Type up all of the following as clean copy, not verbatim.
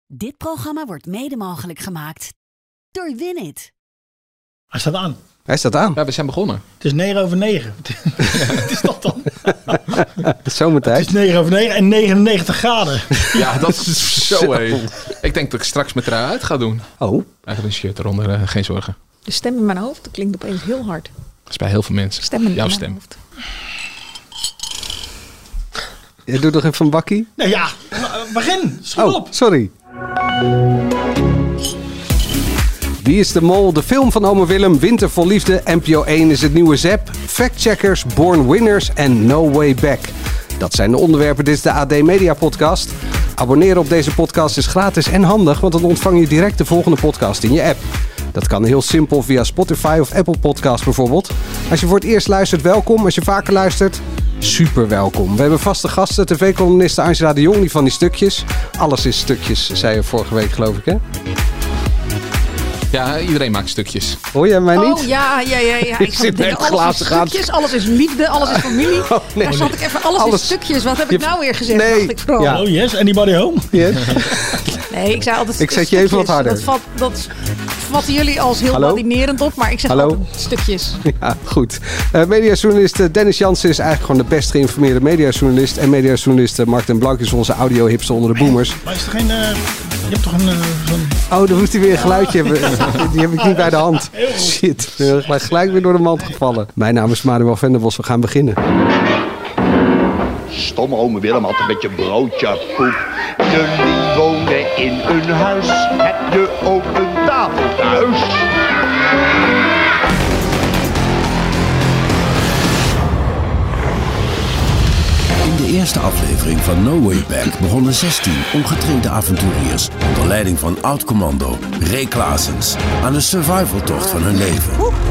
Dit programma wordt mede mogelijk gemaakt door Winit. Hij staat aan. Hij staat aan. Ja, we zijn begonnen. Het is 9:09. Het is dat dan? Zomertijd. Het is 9:09 en 99 graden. Ja, dat is zo hé. Ik denk dat ik straks mijn trui uit ga doen. Oh. Eigenlijk een shirt eronder, geen zorgen. De stem in mijn hoofd klinkt opeens heel hard. Dat is bij heel veel mensen. Stemmen in Jouw mijn stem. hoofd. Je doet nog even een bakkie? Nou ja, begin. Schop op. Sorry. Wie is de Mol? De film van Ome Willem, Winter vol Liefde, NPO 1 is het nieuwe ZEP, Factcheckers, Born Winners en No Way Back. Dat zijn de onderwerpen. Dit is de AD Media Podcast. Abonneren op deze podcast is gratis en handig, want dan ontvang je direct de volgende podcast in je app. Dat kan heel simpel via Spotify of Apple Podcasts bijvoorbeeld. Als je voor het eerst luistert, welkom. Als je vaker luistert, super welkom. We hebben vaste gasten, tv-columniste Angela de Jong, die van die stukjes. Alles is stukjes, zei je vorige week geloof ik, hè? Ja, iedereen maakt stukjes. Hoor jij mij niet? Oh ja. Ik zit net alles glazen is gaan. stukjes, alles is liefde, alles is familie. Oh, nee. Daar zat ik even, alles is stukjes. Wat heb ik nou weer gezegd? Nee. Dacht ik vooral. Ja. Oh yes, anybody home? Yes. Nee, ik zei altijd Ik zet je even wat stukjes. harder. Dat vatten jullie als heel Hallo? badinerend op, maar ik zeg Hallo? altijd stukjes. Ja, goed. Mediajournalist Dennis Jansen is eigenlijk gewoon de best geïnformeerde mediajournalist. En mediajournalist Mark den Blank is onze audio-hipster onder de boomers. Maar is er geen... je hebt toch een... zo'n... Oh, dan moest hij weer een geluidje hebben. Die heb ik niet bij de hand. Shit, ik ben gelijk weer door de mand gevallen. Mijn naam is Manuel Venderbos, we gaan beginnen. Stomme ome Willem had een beetje broodje poep. Jullie wonen in een huis. Heb je ook een tafel thuis? In de eerste aflevering van No Way Back begonnen 16 ongetrainde avonturiers onder leiding van oud-commando Ray Klaasens aan de survivaltocht van hun leven.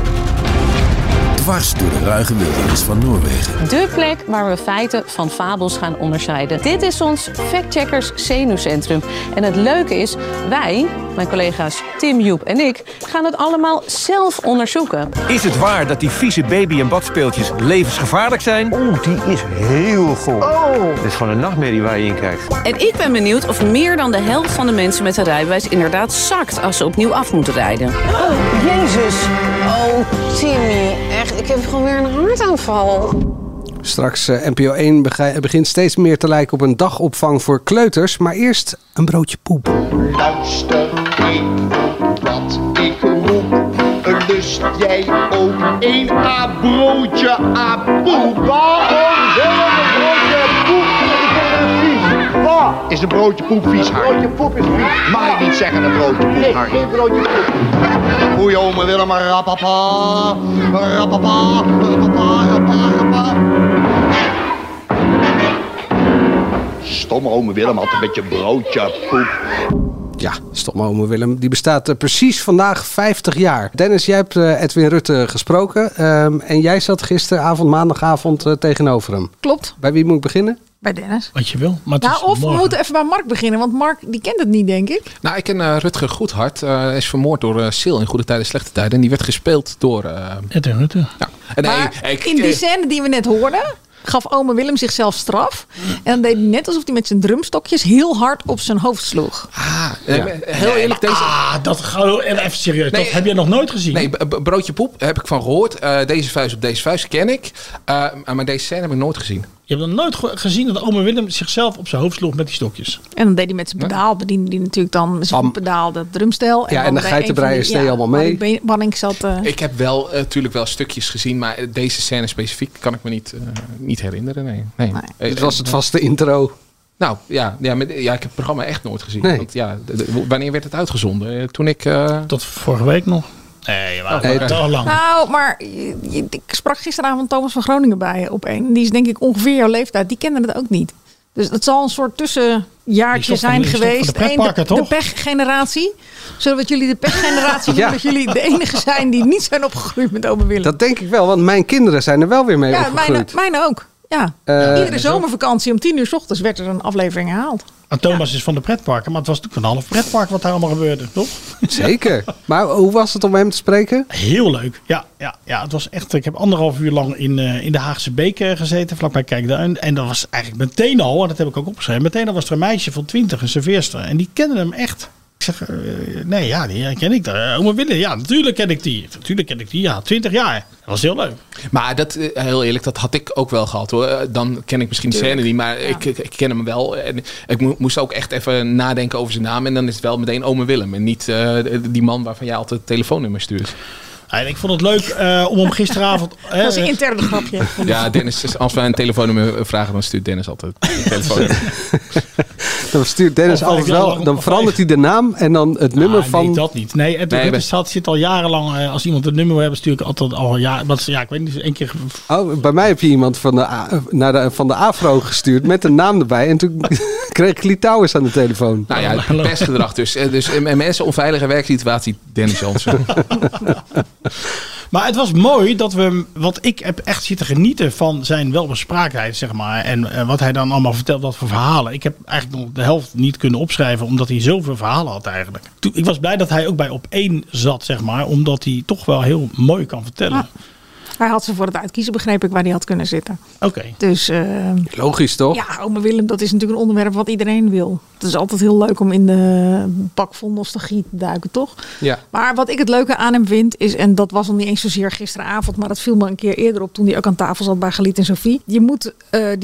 Dwars door de ruige wildernis van Noorwegen. De plek waar we feiten van fabels gaan onderscheiden. Dit is ons Factcheckers Zenuwcentrum. En het leuke is, wij, mijn collega's Tim, Joep en ik, gaan het allemaal zelf onderzoeken. Is het waar dat die vieze baby- en badspeeltjes levensgevaarlijk zijn? Die is heel goed. Dit is gewoon een nachtmerrie waar je in kijkt. En ik ben benieuwd of meer dan de helft van de mensen met een rijbewijs inderdaad zakt als ze opnieuw af moeten rijden. Oh, Jezus. Oh, Timmy. Echt, ik heb gewoon weer een hartaanval. Straks NPO 1 begint steeds meer te lijken op een dagopvang voor kleuters. Maar eerst een broodje poep. Luister even wat ik roep. Lust jij ook een broodje poep? Waarom willen we een broodje poep? Is een broodje poep vies, Harry? Broodje poep is vies. Mag ik niet zeggen een broodje poep, Harry? Geen broodje poep. Goeie ome Willem, rapapa, rapapa, rapapa, rapapa. Stomme ome Willem had een beetje broodje poep. Ja, stomme ome Willem. Die bestaat precies vandaag 50 jaar. Dennis, jij hebt Edwin Rutte gesproken. En jij zat gisteravond, maandagavond, tegenover hem. Klopt, Bij wie moet ik beginnen? bij Dennis. Wat je wil. Maar het Nou, is of we morgen. moeten even bij Mark beginnen, want Mark die kent het niet, denk ik. Nou, ik ken Rutger Goedhart. Hij is vermoord door Sil in Goede Tijden, Slechte Tijden. En die werd gespeeld door... Edwin Rutte. ja. En Maar in die scène die we net hoorden, gaf ome Willem zichzelf straf. En dan deed hij net alsof hij met zijn drumstokjes heel hard op zijn hoofd sloeg. heel eerlijk, deze... Dat gaan we even serieus. Nee, Dat heb jij nog nooit gezien? Nee, broodje poep heb ik van gehoord. Deze vuist op deze vuist ken ik. Maar deze scène heb ik nooit gezien. Je hebt nog nooit gezien dat ome Willem zichzelf op zijn hoofd sloeg met die stokjes. En dan deed hij met zijn pedaal, bediende hij natuurlijk dan met zijn pedaal dat drumstel. Ja, en dan de bij geitenbreier een van die- steed allemaal mee. waar die Banning zat. Ik heb wel natuurlijk wel stukjes gezien, maar deze scène specifiek kan ik me niet herinneren. Nee. Dit was het vaste intro. Nou, ja, ik heb het programma echt nooit gezien. Nee. Want, wanneer werd het uitgezonden? Toen ik... Tot vorige week nog. Nee, maar Nee, te lang. Nou, maar ik sprak gisteravond Thomas van Groningen bij op een. Die is denk ik ongeveer jouw leeftijd. Die kende het ook niet. Dus het zal een soort tussenjaartje zijn geweest. Van de pretparken, de toch? pechgeneratie. Zullen we jullie de pechgeneratie Ja. doen? Dat jullie de enige zijn die niet zijn opgegroeid met ome Willem. Dat denk ik wel, want mijn kinderen zijn er wel weer mee Ja, opgegroeid. mijn ook. Ja. Iedere zomervakantie om 10:00 's ochtends werd er een aflevering herhaald. Thomas is van de pretparken, maar het was natuurlijk een half pretpark wat daar allemaal gebeurde, toch? Zeker. Maar hoe was het om hem te spreken? Heel leuk. Ja, het was echt. Ik heb 1,5 uur lang in de Haagse Beek gezeten, vlakbij Kijkduin. En dat was eigenlijk meteen al, en dat heb ik ook opgeschreven, meteen al was er een meisje van 20, een serveerster. En die kende hem echt. Ik zeg, die ken ik. Oma Willem, ja, natuurlijk ken ik die. Natuurlijk ken ik die, ja, 20 jaar. Dat was heel leuk. Maar dat, heel eerlijk, dat had ik ook wel gehad hoor. Dan ken ik misschien de scène niet, maar ik ken hem wel. En ik moest ook echt even nadenken over zijn naam. En dan is het wel meteen Ome Willem. En niet die man waarvan jij altijd het telefoonnummer stuurt. Ja, ik vond het leuk om hem gisteravond... dat was een interne grapje. Ja, Dennis, als wij een telefoonnummer vragen, dan stuurt Dennis altijd een telefoonnummer. Dan stuurt Dennis altijd wel. Dan verandert hij de naam en dan het nummer van... Nee, dat niet. Nee, het zit al jarenlang... als iemand een nummer wil hebben, stuur ik altijd al... Ja, ik weet niet, één keer... Oh, bij mij heb je iemand van de Afro gestuurd met een naam erbij. En toen kreeg ik Litouwers aan de telefoon. Nou ja, het pestgedrag dus. Dus mensen, onveilige werksituatie, Dennis Jansen. Maar het was mooi dat want ik heb echt zitten genieten van zijn welbespraaktheid, zeg maar. En wat hij dan allemaal vertelt, wat voor verhalen. Ik heb eigenlijk nog de helft niet kunnen opschrijven, omdat hij zoveel verhalen had eigenlijk. Ik was blij dat hij ook bij Op1 zat, zeg maar, omdat hij toch wel heel mooi kan vertellen. Ah. Hij had ze voor het uitkiezen, begreep ik, waar hij had kunnen zitten. Oké. Dus, logisch toch? Ja, Ome Willem, dat is natuurlijk een onderwerp wat iedereen wil. Het is altijd heel leuk om in de bak vol nostalgie te duiken, toch? Ja. Maar wat ik het leuke aan hem vind is, en dat was nog niet eens zozeer gisteravond, maar dat viel me een keer eerder op toen hij ook aan tafel zat bij Galit en Sophie. Je moet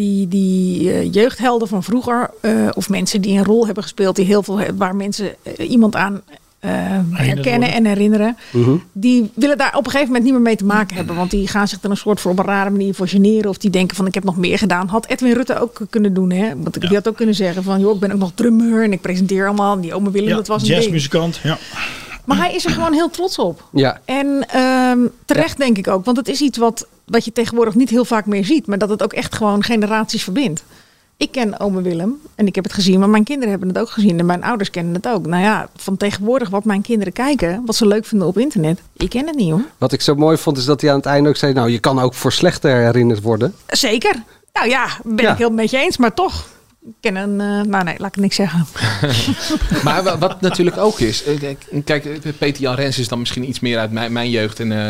die jeugdhelden van vroeger, of mensen die een rol hebben gespeeld, die heel veel, waar mensen iemand aan herkennen en herinneren. Die willen daar op een gegeven moment niet meer mee te maken hebben. Want die gaan zich er een soort voor op een rare manier voor generen. Of die denken van ik heb nog meer gedaan. Had Edwin Rutte ook kunnen doen. Hè? Want die had ook kunnen zeggen van joh, ik ben ook nog drummer. En ik presenteer allemaal. En die Ome Willem, dat was een jazzmuzikant, ja. Maar hij is er gewoon heel trots op. Ja. En terecht denk ik ook. Want het is iets wat je tegenwoordig niet heel vaak meer ziet. Maar dat het ook echt gewoon generaties verbindt. Ik ken Ome Willem en ik heb het gezien, maar mijn kinderen hebben het ook gezien en mijn ouders kennen het ook. Nou ja, van tegenwoordig wat mijn kinderen kijken, wat ze leuk vinden op internet, ik ken het niet hoor. Wat ik zo mooi vond is dat hij aan het einde ook zei, nou je kan ook voor slechter herinnerd worden. Zeker. Nou ja, ben ik heel met je eens, maar toch. Ik ken een... nou nee, laat ik niks zeggen. Maar wat natuurlijk ook is... Kijk, Peter Jan Rens is dan misschien iets meer uit mijn jeugd. En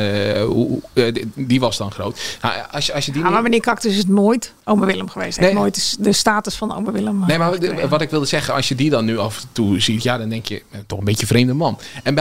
die was dan groot. Nou, als je die maar meneer Cactus is het nooit Ome Willem geweest. Nee. Nooit de status van Ome Willem. Nee, maar wat ik wilde zeggen... Als je die dan nu af en toe ziet... Ja, dan denk je... Toch een beetje vreemde man. En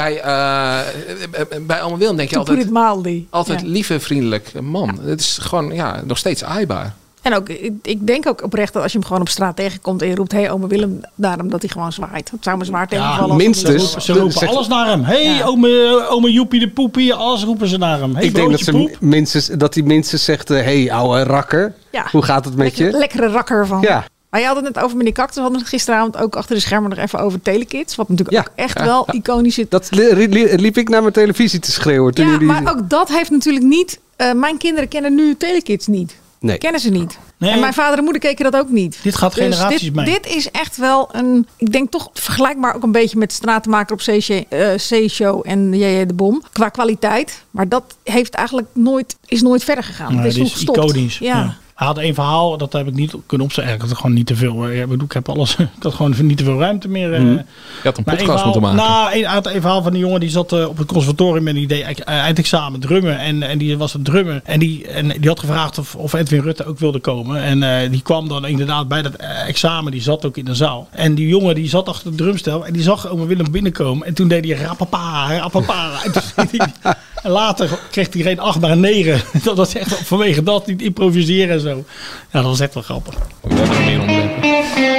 bij Ome Willem denk je altijd lieve, vriendelijk man. Het is gewoon nog steeds aaibaar. En ook, ik denk ook oprecht dat als je hem gewoon op straat tegenkomt en je roept, hey, Ome Willem, daarom dat hij gewoon zwaait. Het zou me zwaar tegenvallen. Minstens. Ze roepen alles naar hem. Hey, ome Joepie de Poepie, alles roepen ze naar hem. Hey, ik denk dat hij minstens zegt, hey, ouwe rakker, hoe gaat het met je? Lekkere rakker van. Ja. Maar je had het net over meneer Cactus. We hadden het gisteravond ook achter de schermen nog even over Telekids. Wat natuurlijk ook echt wel iconisch is. Dat liep ik naar mijn televisie te schreeuwen. Toen jullie... maar ook dat heeft natuurlijk niet... mijn kinderen kennen nu Telekids niet. Nee. Kennen ze niet. Nee. En mijn vader en moeder keken dat ook niet. Dit gaat generaties mee. Dit is echt wel een... Ik denk toch vergelijkbaar ook een beetje met Stratenmaker op C-show en J.J. de Bom. Qua kwaliteit. Maar dat heeft eigenlijk is nooit verder gegaan. Nee, het is nog gestopt. Iconisch. Ja. Hij had één verhaal, dat heb ik niet kunnen opzetten. Ik had gewoon niet te veel. Ik heb alles. Ik had gewoon niet te veel ruimte meer. Je had een podcast moeten maken. Nou, een verhaal van die jongen die zat op het conservatorium en die deed eindexamen drummen. En die was een drummer. En die had gevraagd of Edwin Rutte ook wilde komen. En die kwam dan inderdaad bij dat examen. Die zat ook in de zaal. En die jongen die zat achter de drumstel en die zag Ome Willem binnenkomen. En toen deed hij rapapa. En later kreeg hij geen 8, maar een 9. Dat was echt vanwege dat, niet improviseren en zo. Ja, dat was echt wel grappig. We hebben er meer onderwerpen.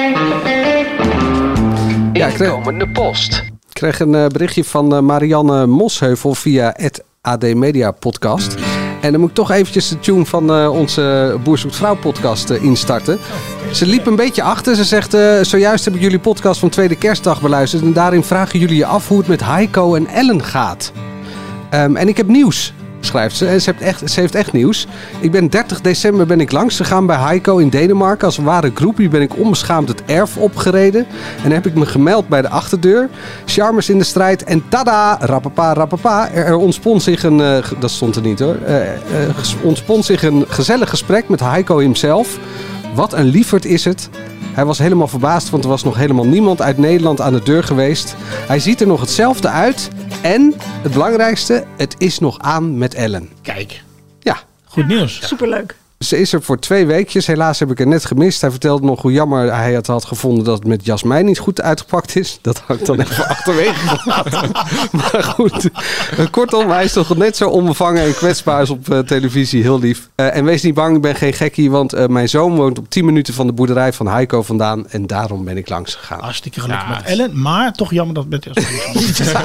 Inkomende post. Ik kreeg een berichtje van Marianne Mosheuvel via het AD Media podcast. En dan moet ik toch eventjes de tune van onze Boer Zoekt Vrouw podcast instarten. Ze liep een beetje achter. Ze zegt, zojuist heb ik jullie podcast van Tweede Kerstdag beluisterd. En daarin vragen jullie je af hoe het met Heiko en Ellen gaat. En ik heb nieuws, schrijft ze. En ze heeft echt nieuws. Ik ben 30 december ben ik langs gegaan bij Heiko in Denemarken. Als een ware groepie ben ik onbeschaamd het erf opgereden. En heb ik me gemeld bij de achterdeur. Charmers in de strijd. En tada, rapapa. Er ontspon zich een... dat stond er niet hoor. Ontspon zich een gezellig gesprek met Heiko himself. Wat een lieverd is het. Hij was helemaal verbaasd, want er was nog helemaal niemand uit Nederland aan de deur geweest. Hij ziet er nog hetzelfde uit. En, het belangrijkste, het is nog aan met Ellen. Kijk. Ja. Goed nieuws. Superleuk. Ze is er voor 2 weekjes. Helaas heb ik haar net gemist. Hij vertelde nog hoe jammer hij het had gevonden dat het met Jasmijn niet goed uitgepakt is. Dat had ik dan even achterwege gelaten. Maar goed. Kortom, hij is toch net zo onbevangen en kwetsbaar als op televisie. Heel lief. En wees niet bang, ik ben geen gekkie. Want mijn zoon woont op 10 minuten van de boerderij van Heiko vandaan. En daarom ben ik langs gegaan. Hartstikke gelukkig met Ellen. Maar toch jammer dat het met Jasmijn.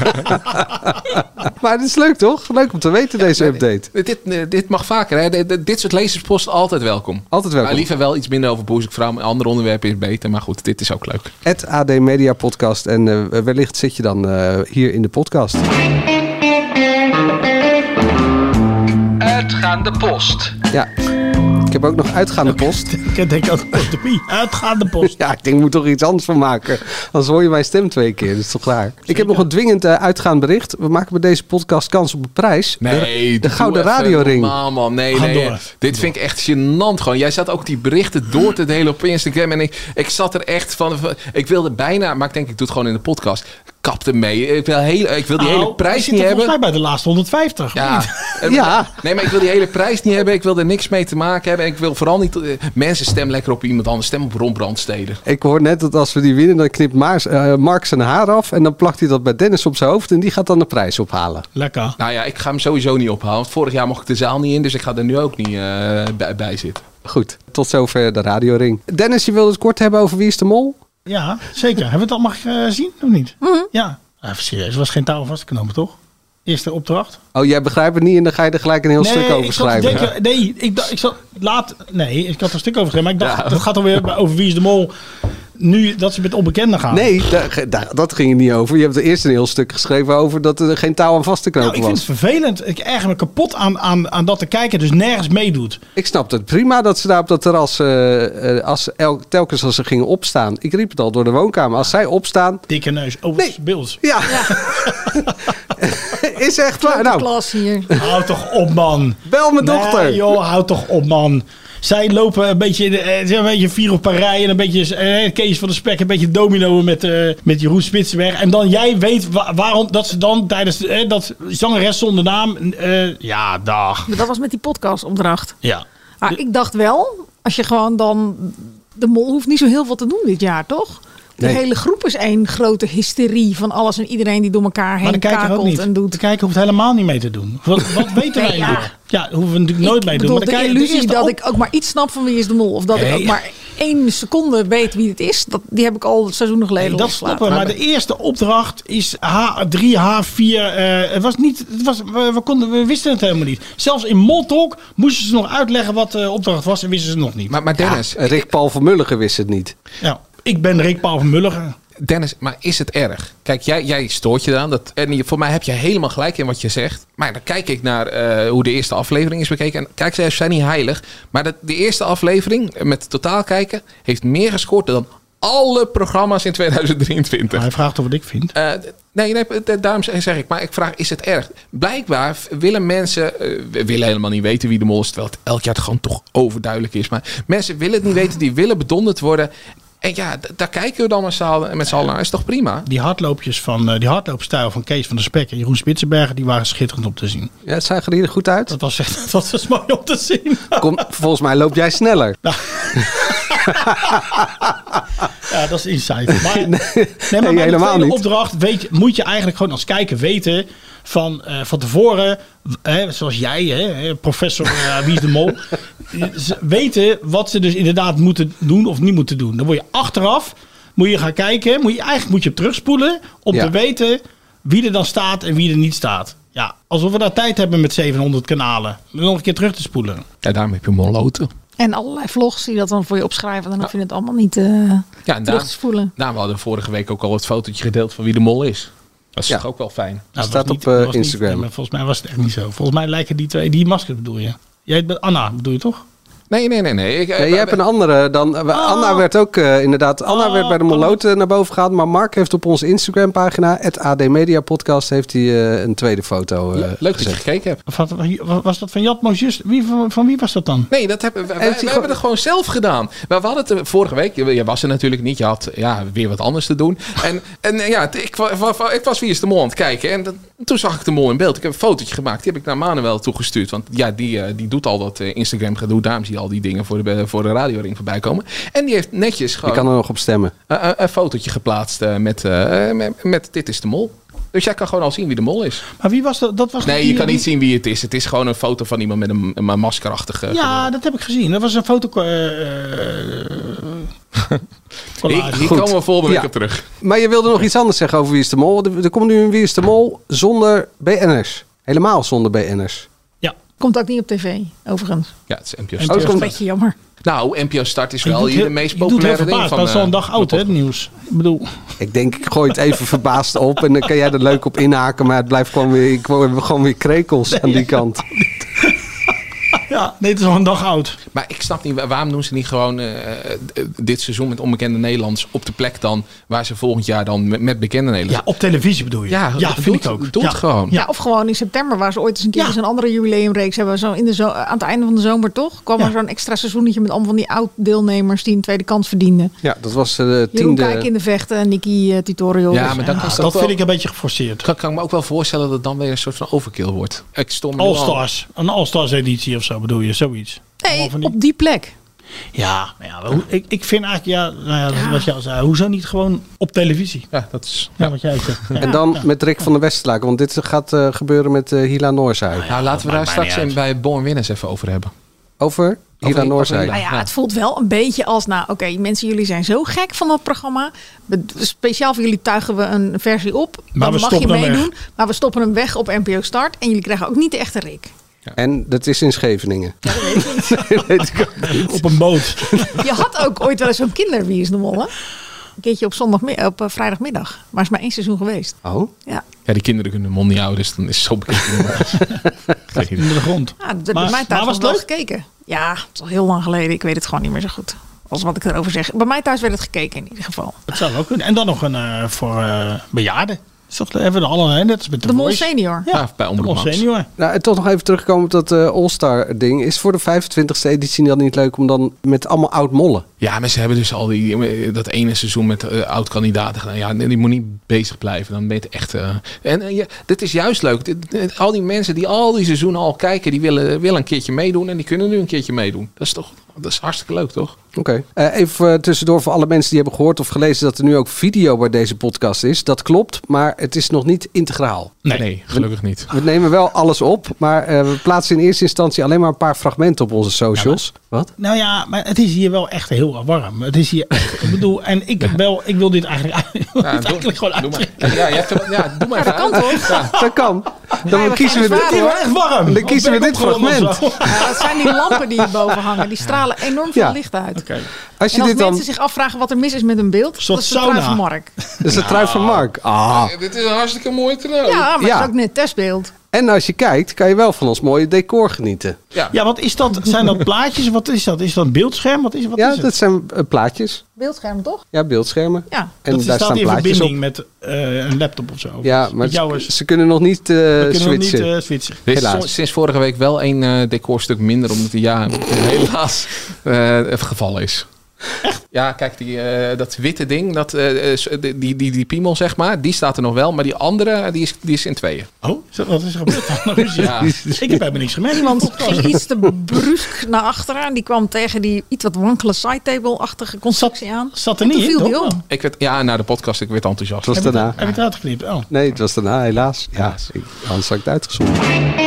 Maar het is leuk toch? Leuk om te weten deze update. Dit mag vaker. Hè? Dit soort lezerspost altijd welkom. Altijd welkom. Maar liever wel iets minder over Boezekvrouw. Andere onderwerpen is beter. Maar goed, dit is ook leuk. @AD Media Podcast. En wellicht zit je dan hier in de podcast. Uitgaande post. Ja. Ik heb ook nog uitgaande post. Ik denk ook uitgaande post. Ja, ik denk, ik moet toch iets anders van maken. Anders hoor je mijn stem 2 keer. Dat is toch raar. Zeker. Ik heb nog een dwingend uitgaand bericht. We maken bij deze podcast kans op een prijs. Nee, de Gouden Radioring. Normaal, man. Nee. Dit vind ik echt gênant gewoon. Jij zat ook die berichten door te delen op Instagram. En ik zat er echt van. Ik wilde bijna, maar ik denk ik doe het gewoon in de podcast. Kapte mee. Ik wil die hele prijs niet hebben. Volgens mij bij de laatste 150. Ja. Nee, maar ik wil die hele prijs niet hebben. Ik wil er niks mee te maken hebben. Ik wil vooral niet... mensen stem lekker op iemand anders. Stem op Ron Brandstede. Ik hoor net dat als we die winnen, dan knipt Mark zijn haar af. En dan plakt hij dat bij Dennis op zijn hoofd. En die gaat dan de prijs ophalen. Lekker. Nou ja, ik ga hem sowieso niet ophalen. Want vorig jaar mocht ik de zaal niet in. Dus ik ga er nu ook niet bij zitten. Goed, tot zover de radioring. Dennis, je wilde het kort hebben over Wie is de Mol? Ja, zeker. Hebben we het al mag zien of niet? Ja. Even serieus, er was geen touw vast te knopen, toch? Eerste opdracht. Oh, jij begrijpt het niet en dan ga je er gelijk een heel stuk over schrijven. Ik had er een stuk over geschreven, maar ik dacht, dat gaat alweer over Wie is de Mol. Nu dat ze met onbekenden gaan. Nee, dat ging er niet over. Je hebt er eerst een heel stuk geschreven over dat er geen touw aan vast te knopen was. Ik vind het vervelend. Ik erger me kapot aan dat de kijker dus nergens meedoet. Ik snap het prima dat ze daar op dat terras, telkens als ze gingen opstaan. Ik riep het al door de woonkamer. Als zij opstaan... Dikke neus, Bills. Ja. Is echt waar. Nou, klas hier. Hou toch op, man. Bel mijn dochter. Nee, joh, hou toch op, man. Zij lopen een beetje 4 op een rij en een beetje Kees van de Spek, een beetje domino met Jeroen Spitsenberg. En dan jij weet waarom dat ze dan tijdens dat zangeres zonder naam. Ja, dag. Dat was met die podcastopdracht. Ja. Maar ik dacht wel, als je gewoon dan... De Mol hoeft niet zo heel veel te doen dit jaar, toch? De hele groep is één grote hysterie van alles en iedereen die door elkaar heen kakelt en doet. De kijker hoeft helemaal niet mee te doen. Wat weten wij nu? Ja, hoeven we natuurlijk nooit mee te doen. Maar de illusie dat ik ook maar iets snap van Wie is de Mol. Of dat ik ook maar 1 seconde weet wie het is. Die heb ik al seizoenen geleden dat snappen we. Maar de eerste opdracht is H3, H4. We wisten het helemaal niet. Zelfs in Moltalk moesten ze nog uitleggen wat de opdracht was en wisten ze nog niet. Maar Dennis... Rick Paul van Mulligen wist het niet. Ja. Ik ben Rick Paul van Mulligen. Dennis, maar is het erg? Kijk, jij stoort je eraan. En voor mij heb je helemaal gelijk in wat je zegt. Maar dan kijk ik naar hoe de eerste aflevering is bekeken. En kijk, ze zijn niet heilig. Maar de eerste aflevering met totaal kijken heeft meer gescoord dan alle programma's in 2023. Maar hij vraagt of wat ik vind. Nee, daarom zeg ik. Maar ik vraag, is het erg? Blijkbaar willen mensen... willen helemaal niet weten wie de Mol is. Terwijl het elk jaar gewoon toch overduidelijk is. Maar mensen willen het niet weten. Die willen bedonderd worden. En ja, daar kijken we dan met z'n allen naar. Is toch prima? Die hardloopstijl van Kees van der Spek en Jeroen Spitsenberger, die waren schitterend om te zien. Ja, het zag er hier goed uit. Dat was mooi om te zien. Volgens mij loop jij sneller. Ja, dat is insight. Maar, maar helemaal niet. Opdracht moet je eigenlijk gewoon als kijker weten van tevoren, zoals jij, professor Wie is de Mol, weten wat ze dus inderdaad moeten doen of niet moeten doen. Dan word je achteraf, moet je gaan kijken, moet je terugspoelen om te weten wie er dan staat en wie er niet staat. Ja, alsof we daar tijd hebben met 700 kanalen. Nog een keer terug te spoelen. Ja, daarom heb je Molloten. En allerlei vlogs die dat dan voor je opschrijven. Dan hoef je het allemaal niet terug te spoelen. Nou, we hadden vorige week ook al het fotootje gedeeld van wie de Mol is. Dat is toch ook wel fijn. Dat staat op Instagram. Volgens mij was het echt niet zo. Volgens mij lijken die twee, die maskers bedoel je. Jij bent Anna, bedoel je toch? Nee. Jij hebt een andere dan. Anna werd ook inderdaad. Anna werd bij de Moloten naar boven gehaald. Maar Mark heeft op onze Instagram-pagina, @AD Media Podcast, heeft hij een tweede foto. Leuk dat je gekeken hebt. Was dat van Jatmo Just? Van wie was dat dan? Nee, dat hebben wij hebben het gewoon zelf gedaan. We hadden het vorige week. Je was er natuurlijk niet. Je had weer wat anders te doen. Ik was Wie is de Mol aan het kijken. En toen zag ik de mol in beeld. Ik heb een fotootje gemaakt. Die heb ik naar Manuel toegestuurd. Want die doet al dat Instagram gedoe. Daarom zie je al die dingen voor de radioring voorbij komen. En die heeft netjes gewoon... Je kan er nog op stemmen. Een fotootje geplaatst met Dit is de Mol. Dus jij kan gewoon al zien wie de mol is. Maar wie was dat? Nee, je kan niet zien wie het is. Het is gewoon een foto van iemand met een maskerachtige... Ja, dat heb ik gezien. Dat was een foto... Hier komen we volgende week op terug. Maar je wilde nog iets anders zeggen over Wie is de Mol. Er komt nu een Wie is de Mol zonder BN'ers. Helemaal zonder BN'ers. Ja. Komt ook niet op tv, overigens. Ja, het is NPO Start. Dat is een beetje jammer. Nou, NPO Start is wel hier de meest populaire ding van... Dat is al een dag oud, hè, het nieuws. Ik bedoel... Ik denk, ik gooi het even verbaasd op en dan kan jij er leuk op inhaken. Maar het blijft gewoon weer krekels aan die kant. Ja, nee, het is al een dag oud. Maar ik snap niet, waarom doen ze niet gewoon dit seizoen met onbekende Nederlands op de plek dan, waar ze volgend jaar dan met bekende Nederlands... Ja, op televisie bedoel je? Ja, dat vind ik ook. Doe het gewoon. Ja, of gewoon in september, waar ze ooit eens een keer een andere jubileumreeks hebben. Zo aan het einde van de zomer toch? Kwam er zo'n extra seizoenetje met allemaal van die oud-deelnemers die een tweede kans verdienden. Ja, dat was de 10e... Jeroen Kijk in de vechten, Nicky Tutorial. Ja, maar dat vind ik een beetje geforceerd. Kan ik me ook wel voorstellen dat het dan weer een soort van overkill wordt. All-Stars. Een All-Stars editie of zo bedoel je, zoiets. Nee, op die plek. Ja, ik vind eigenlijk, wat jou zei, hoezo niet gewoon op televisie? Ja, dat is... wat jij zegt. Ja. En dan met Rick van der Westerlaken, want dit gaat gebeuren met Hila Noorzij. Nou, laten we daar straks bij Born Winners even over hebben. Over Hila Noorzij? Nou ja, het voelt wel een beetje als, mensen, jullie zijn zo gek van dat programma. Speciaal voor jullie tuigen we een versie op. Maar dan mag je meedoen, maar we stoppen hem weg op NPO Start. En jullie krijgen ook niet de echte Rick. Ja. En dat is in Scheveningen. Ja, dat weet ik niet. Op een boot. Je had ook ooit wel eens zo'n Wie is de Mol, hè? Een keertje op vrijdagmiddag. Maar is maar 1 seizoen geweest. Oh? Ja. Ja, die kinderen kunnen de mond niet houden, dus dan is het zo bekend. In de grond. Ja, bij mij thuis was het wel gekeken. Ja, het is al heel lang geleden. Ik weet het gewoon niet meer zo goed. Als wat ik erover zeg. Bij mij thuis werd het gekeken in ieder geval. Dat zou ook kunnen. En dan nog een voor bejaarden. Toch hebben we allemaal, net als met de Mol Senior. Ja, bij Omroep Max. Senior. Nou, en toch nog even terugkomen op dat All-Star ding. Is voor de 25e editie dan niet leuk om dan met allemaal oud-mollen? Ja, maar ze hebben dus al dat ene seizoen met oud-kandidaten gedaan. Ja, die moet niet bezig blijven. Dan ben je echt... dit is juist leuk. Al die mensen die al die seizoenen al kijken, die willen een keertje meedoen. En die kunnen nu een keertje meedoen. Dat is hartstikke leuk, toch? Oké. Even tussendoor voor alle mensen die hebben gehoord of gelezen dat er nu ook video bij deze podcast is. Dat klopt, maar het is nog niet integraal. Nee, gelukkig niet. We nemen wel alles op, maar we plaatsen in eerste instantie alleen maar een paar fragmenten op onze socials. Ja, Wat? Nou ja, maar het is hier wel echt heel erg warm. Het is hier echt, ik bedoel, en ik wil dit eigenlijk gewoon uit. Doe maar. Dat kan toch? Ja, dat kan. Dan kiezen we Het is wel echt warm. Dan kiezen we dit fragment. Ja, dat zijn die lampen die hierboven hangen. Die stralen enorm veel licht uit. Okay. Als mensen zich afvragen wat er mis is met een beeld, dat is de trui van Mark. Dat is de trui van Mark. Dit is een hartstikke mooi trui. Ja, maar het is ook net testbeeld. En als je kijkt, kan je wel van ons mooie decor genieten. Ja, wat is dat? Zijn dat plaatjes? Wat is dat? Is dat een beeldscherm? Wat is het? Dat zijn plaatjes. Beeldscherm, toch? Ja, beeldschermen. Ja. En daar staan in plaatjes verbinding op. met een laptop of zo. Ja, maar ze kunnen nog niet switchen. Er is sinds vorige week wel een decorstuk minder, omdat die helaas even gevallen is. Echt? Ja, kijk, dat witte ding, die piemel, zeg maar, die staat er nog wel. Maar die andere, die is in tweeën. Oh, wat is er gebeurd dan? Ja. Ik heb helemaal niks gemerkt. Iemand ging iets te brusk naar achteren. En die kwam tegen die iets wat wankele sidetable-achtige constructie aan. Zat er niet in, toch? Na de podcast, ik werd enthousiast. Het was daarna. Heb je het uitgeknipt? Oh. Nee, het was daarna, helaas. Ja, anders had ik het uitgezonden.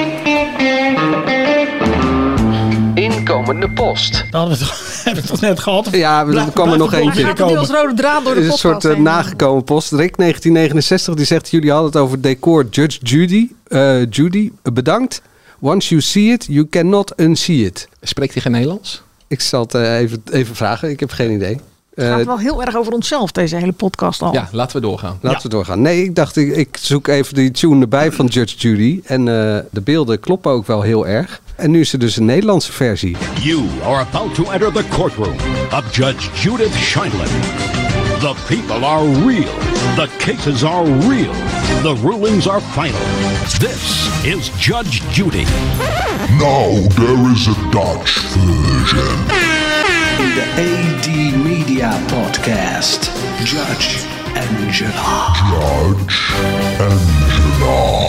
Inkomende post. Dat hebben we toch net gehad? Ja, er kwam er nog eentje. Gaat er als rode draad door de podcast. Het is een soort nagekomen post. Rick 1969 die zegt: jullie hadden het over decor. Judge Judy, bedankt. Once you see it, you cannot unsee it. Spreekt hij geen Nederlands? Ik zal het even vragen. Ik heb geen idee. Het gaat wel heel erg over onszelf, deze hele podcast al. Ja, laten we doorgaan. Nee, ik dacht, ik zoek even die tune erbij van Judge Judy. En de beelden kloppen ook wel heel erg. En nu is er dus een Nederlandse versie. You are about to enter the courtroom of Judge Judith Scheindler. The people are real. The cases are real. The rulings are final. This is Judge Judy. Now there is a Dutch version. In the AD Media Podcast, Judge Angela. Judge Angela.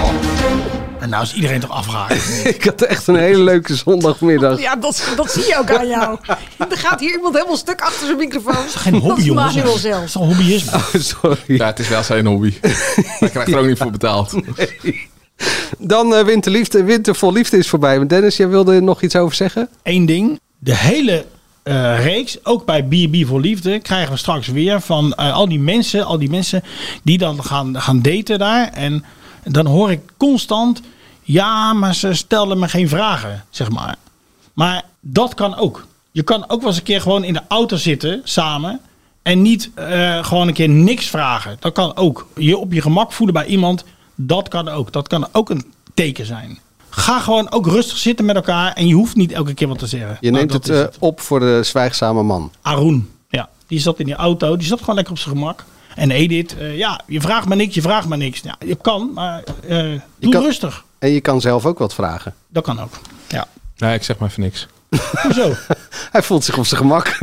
En nou is iedereen toch afgehaakt. Ik had echt een hele leuke zondagmiddag. Ja, dat zie je ook aan jou. Er gaat hier iemand helemaal stuk achter zijn microfoon. Dat is geen hobby, jongens. Dat is Dat is al hobbyisme. Oh, sorry. Ja, het is wel zijn hobby. Hij krijgt er ook niet voor betaald. Nee. Dan Winter vol liefde is voorbij. Maar Dennis, jij wilde er nog iets over zeggen? Eén ding. De hele reeks, ook bij B&B voor Liefde, krijgen we straks weer van al die mensen die dan gaan daten daar. En dan hoor ik constant, ja, maar ze stelden me geen vragen, zeg maar. Maar dat kan ook. Je kan ook wel eens een keer gewoon in de auto zitten samen en niet gewoon een keer niks vragen. Dat kan ook. Je op je gemak voelen bij iemand, dat kan ook. Dat kan ook een teken zijn. Ga gewoon ook rustig zitten met elkaar en je hoeft niet elke keer wat te zeggen. Je neemt het op voor de zwijgzame man. Arun, ja. Die zat in die auto, die zat gewoon lekker op zijn gemak. En Edith, je vraagt maar niks. Ja, je kan, maar doe rustig. En je kan zelf ook wat vragen. Dat kan ook, ja. Nee, ik zeg maar even niks. Hoezo? Hij voelt zich op zijn gemak.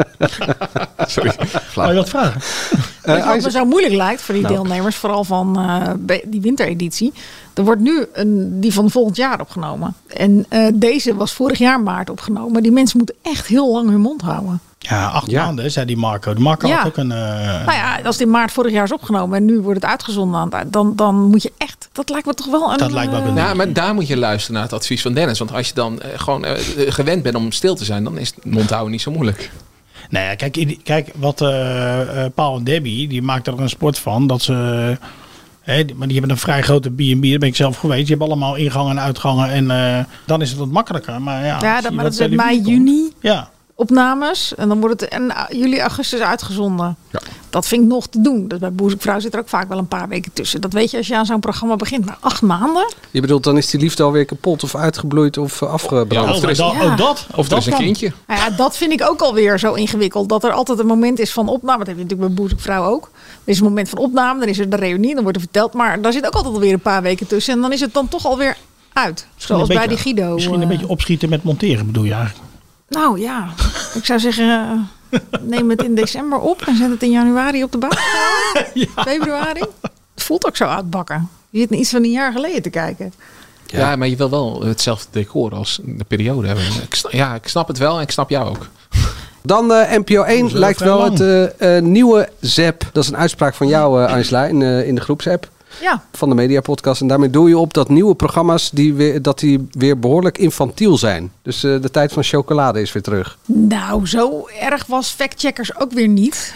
Sorry. Wou je wat vragen? Weet je wat me zo moeilijk lijkt voor die deelnemers, vooral van die wintereditie? Er wordt nu die van volgend jaar opgenomen. En deze was vorig jaar maart opgenomen. Die mensen moeten echt heel lang hun mond houden. Ja, 8 maanden, zei die Marco. De Marco had ook een... Nou ja, als het in maart vorig jaar is opgenomen en nu wordt het uitgezonden, dan moet je echt... Dat lijkt me toch wel een... Dat lijkt me ja, maar daar moet je luisteren naar het advies van Dennis. Want als je dan gewoon gewend bent om stil te zijn, dan is mond houden niet zo moeilijk. Nou ja, kijk wat Paul en Debbie, die maakten er een sport van. Dat ze... maar die hebben een vrij grote B&B, daar ben ik zelf geweest. Die hebben allemaal ingangen en uitgangen. En dan is het wat makkelijker. Maar maar dat is in mei, juni. Ja. Opnames. En dan wordt het in juli, augustus uitgezonden. Ja. Dat vind ik nog te doen. Dus bij Boezekvrouw zit er ook vaak wel een paar weken tussen. Dat weet je als je aan zo'n programma begint. Maar 8 maanden? Je bedoelt, dan is die liefde alweer kapot of uitgebloeid of afgebrand. Ja, of er is een kindje. Nou ja, dat vind ik ook alweer zo ingewikkeld. Dat er altijd een moment is van opname. Dat heb je natuurlijk bij Boezekvrouw ook. Er is een moment van opname. Dan is er de reunie. Dan wordt er verteld. Maar daar zit ook altijd alweer een paar weken tussen. En dan is het dan toch alweer uit. Zoals bij die Guido. Misschien een beetje opschieten met monteren bedoel je eigenlijk? Nou ja, ik zou zeggen, neem het in december op en zet het in januari op de baan. Februari. Het voelt ook zo uitbakken. Je zit iets van een jaar geleden te kijken. Ja, maar je wil wel hetzelfde decor als de periode hebben. Ik snap het wel en ik snap jou ook. Dan NPO 1 lijkt wel het nieuwe ZEP. Dat is een uitspraak van jou, Angela, in de groepsapp. Ja. Van de Mediapodcast. En daarmee doe je op dat nieuwe programma's die weer behoorlijk infantiel zijn. Dus de tijd van chocolade is weer terug. Nou, zo erg was Factcheckers ook weer niet.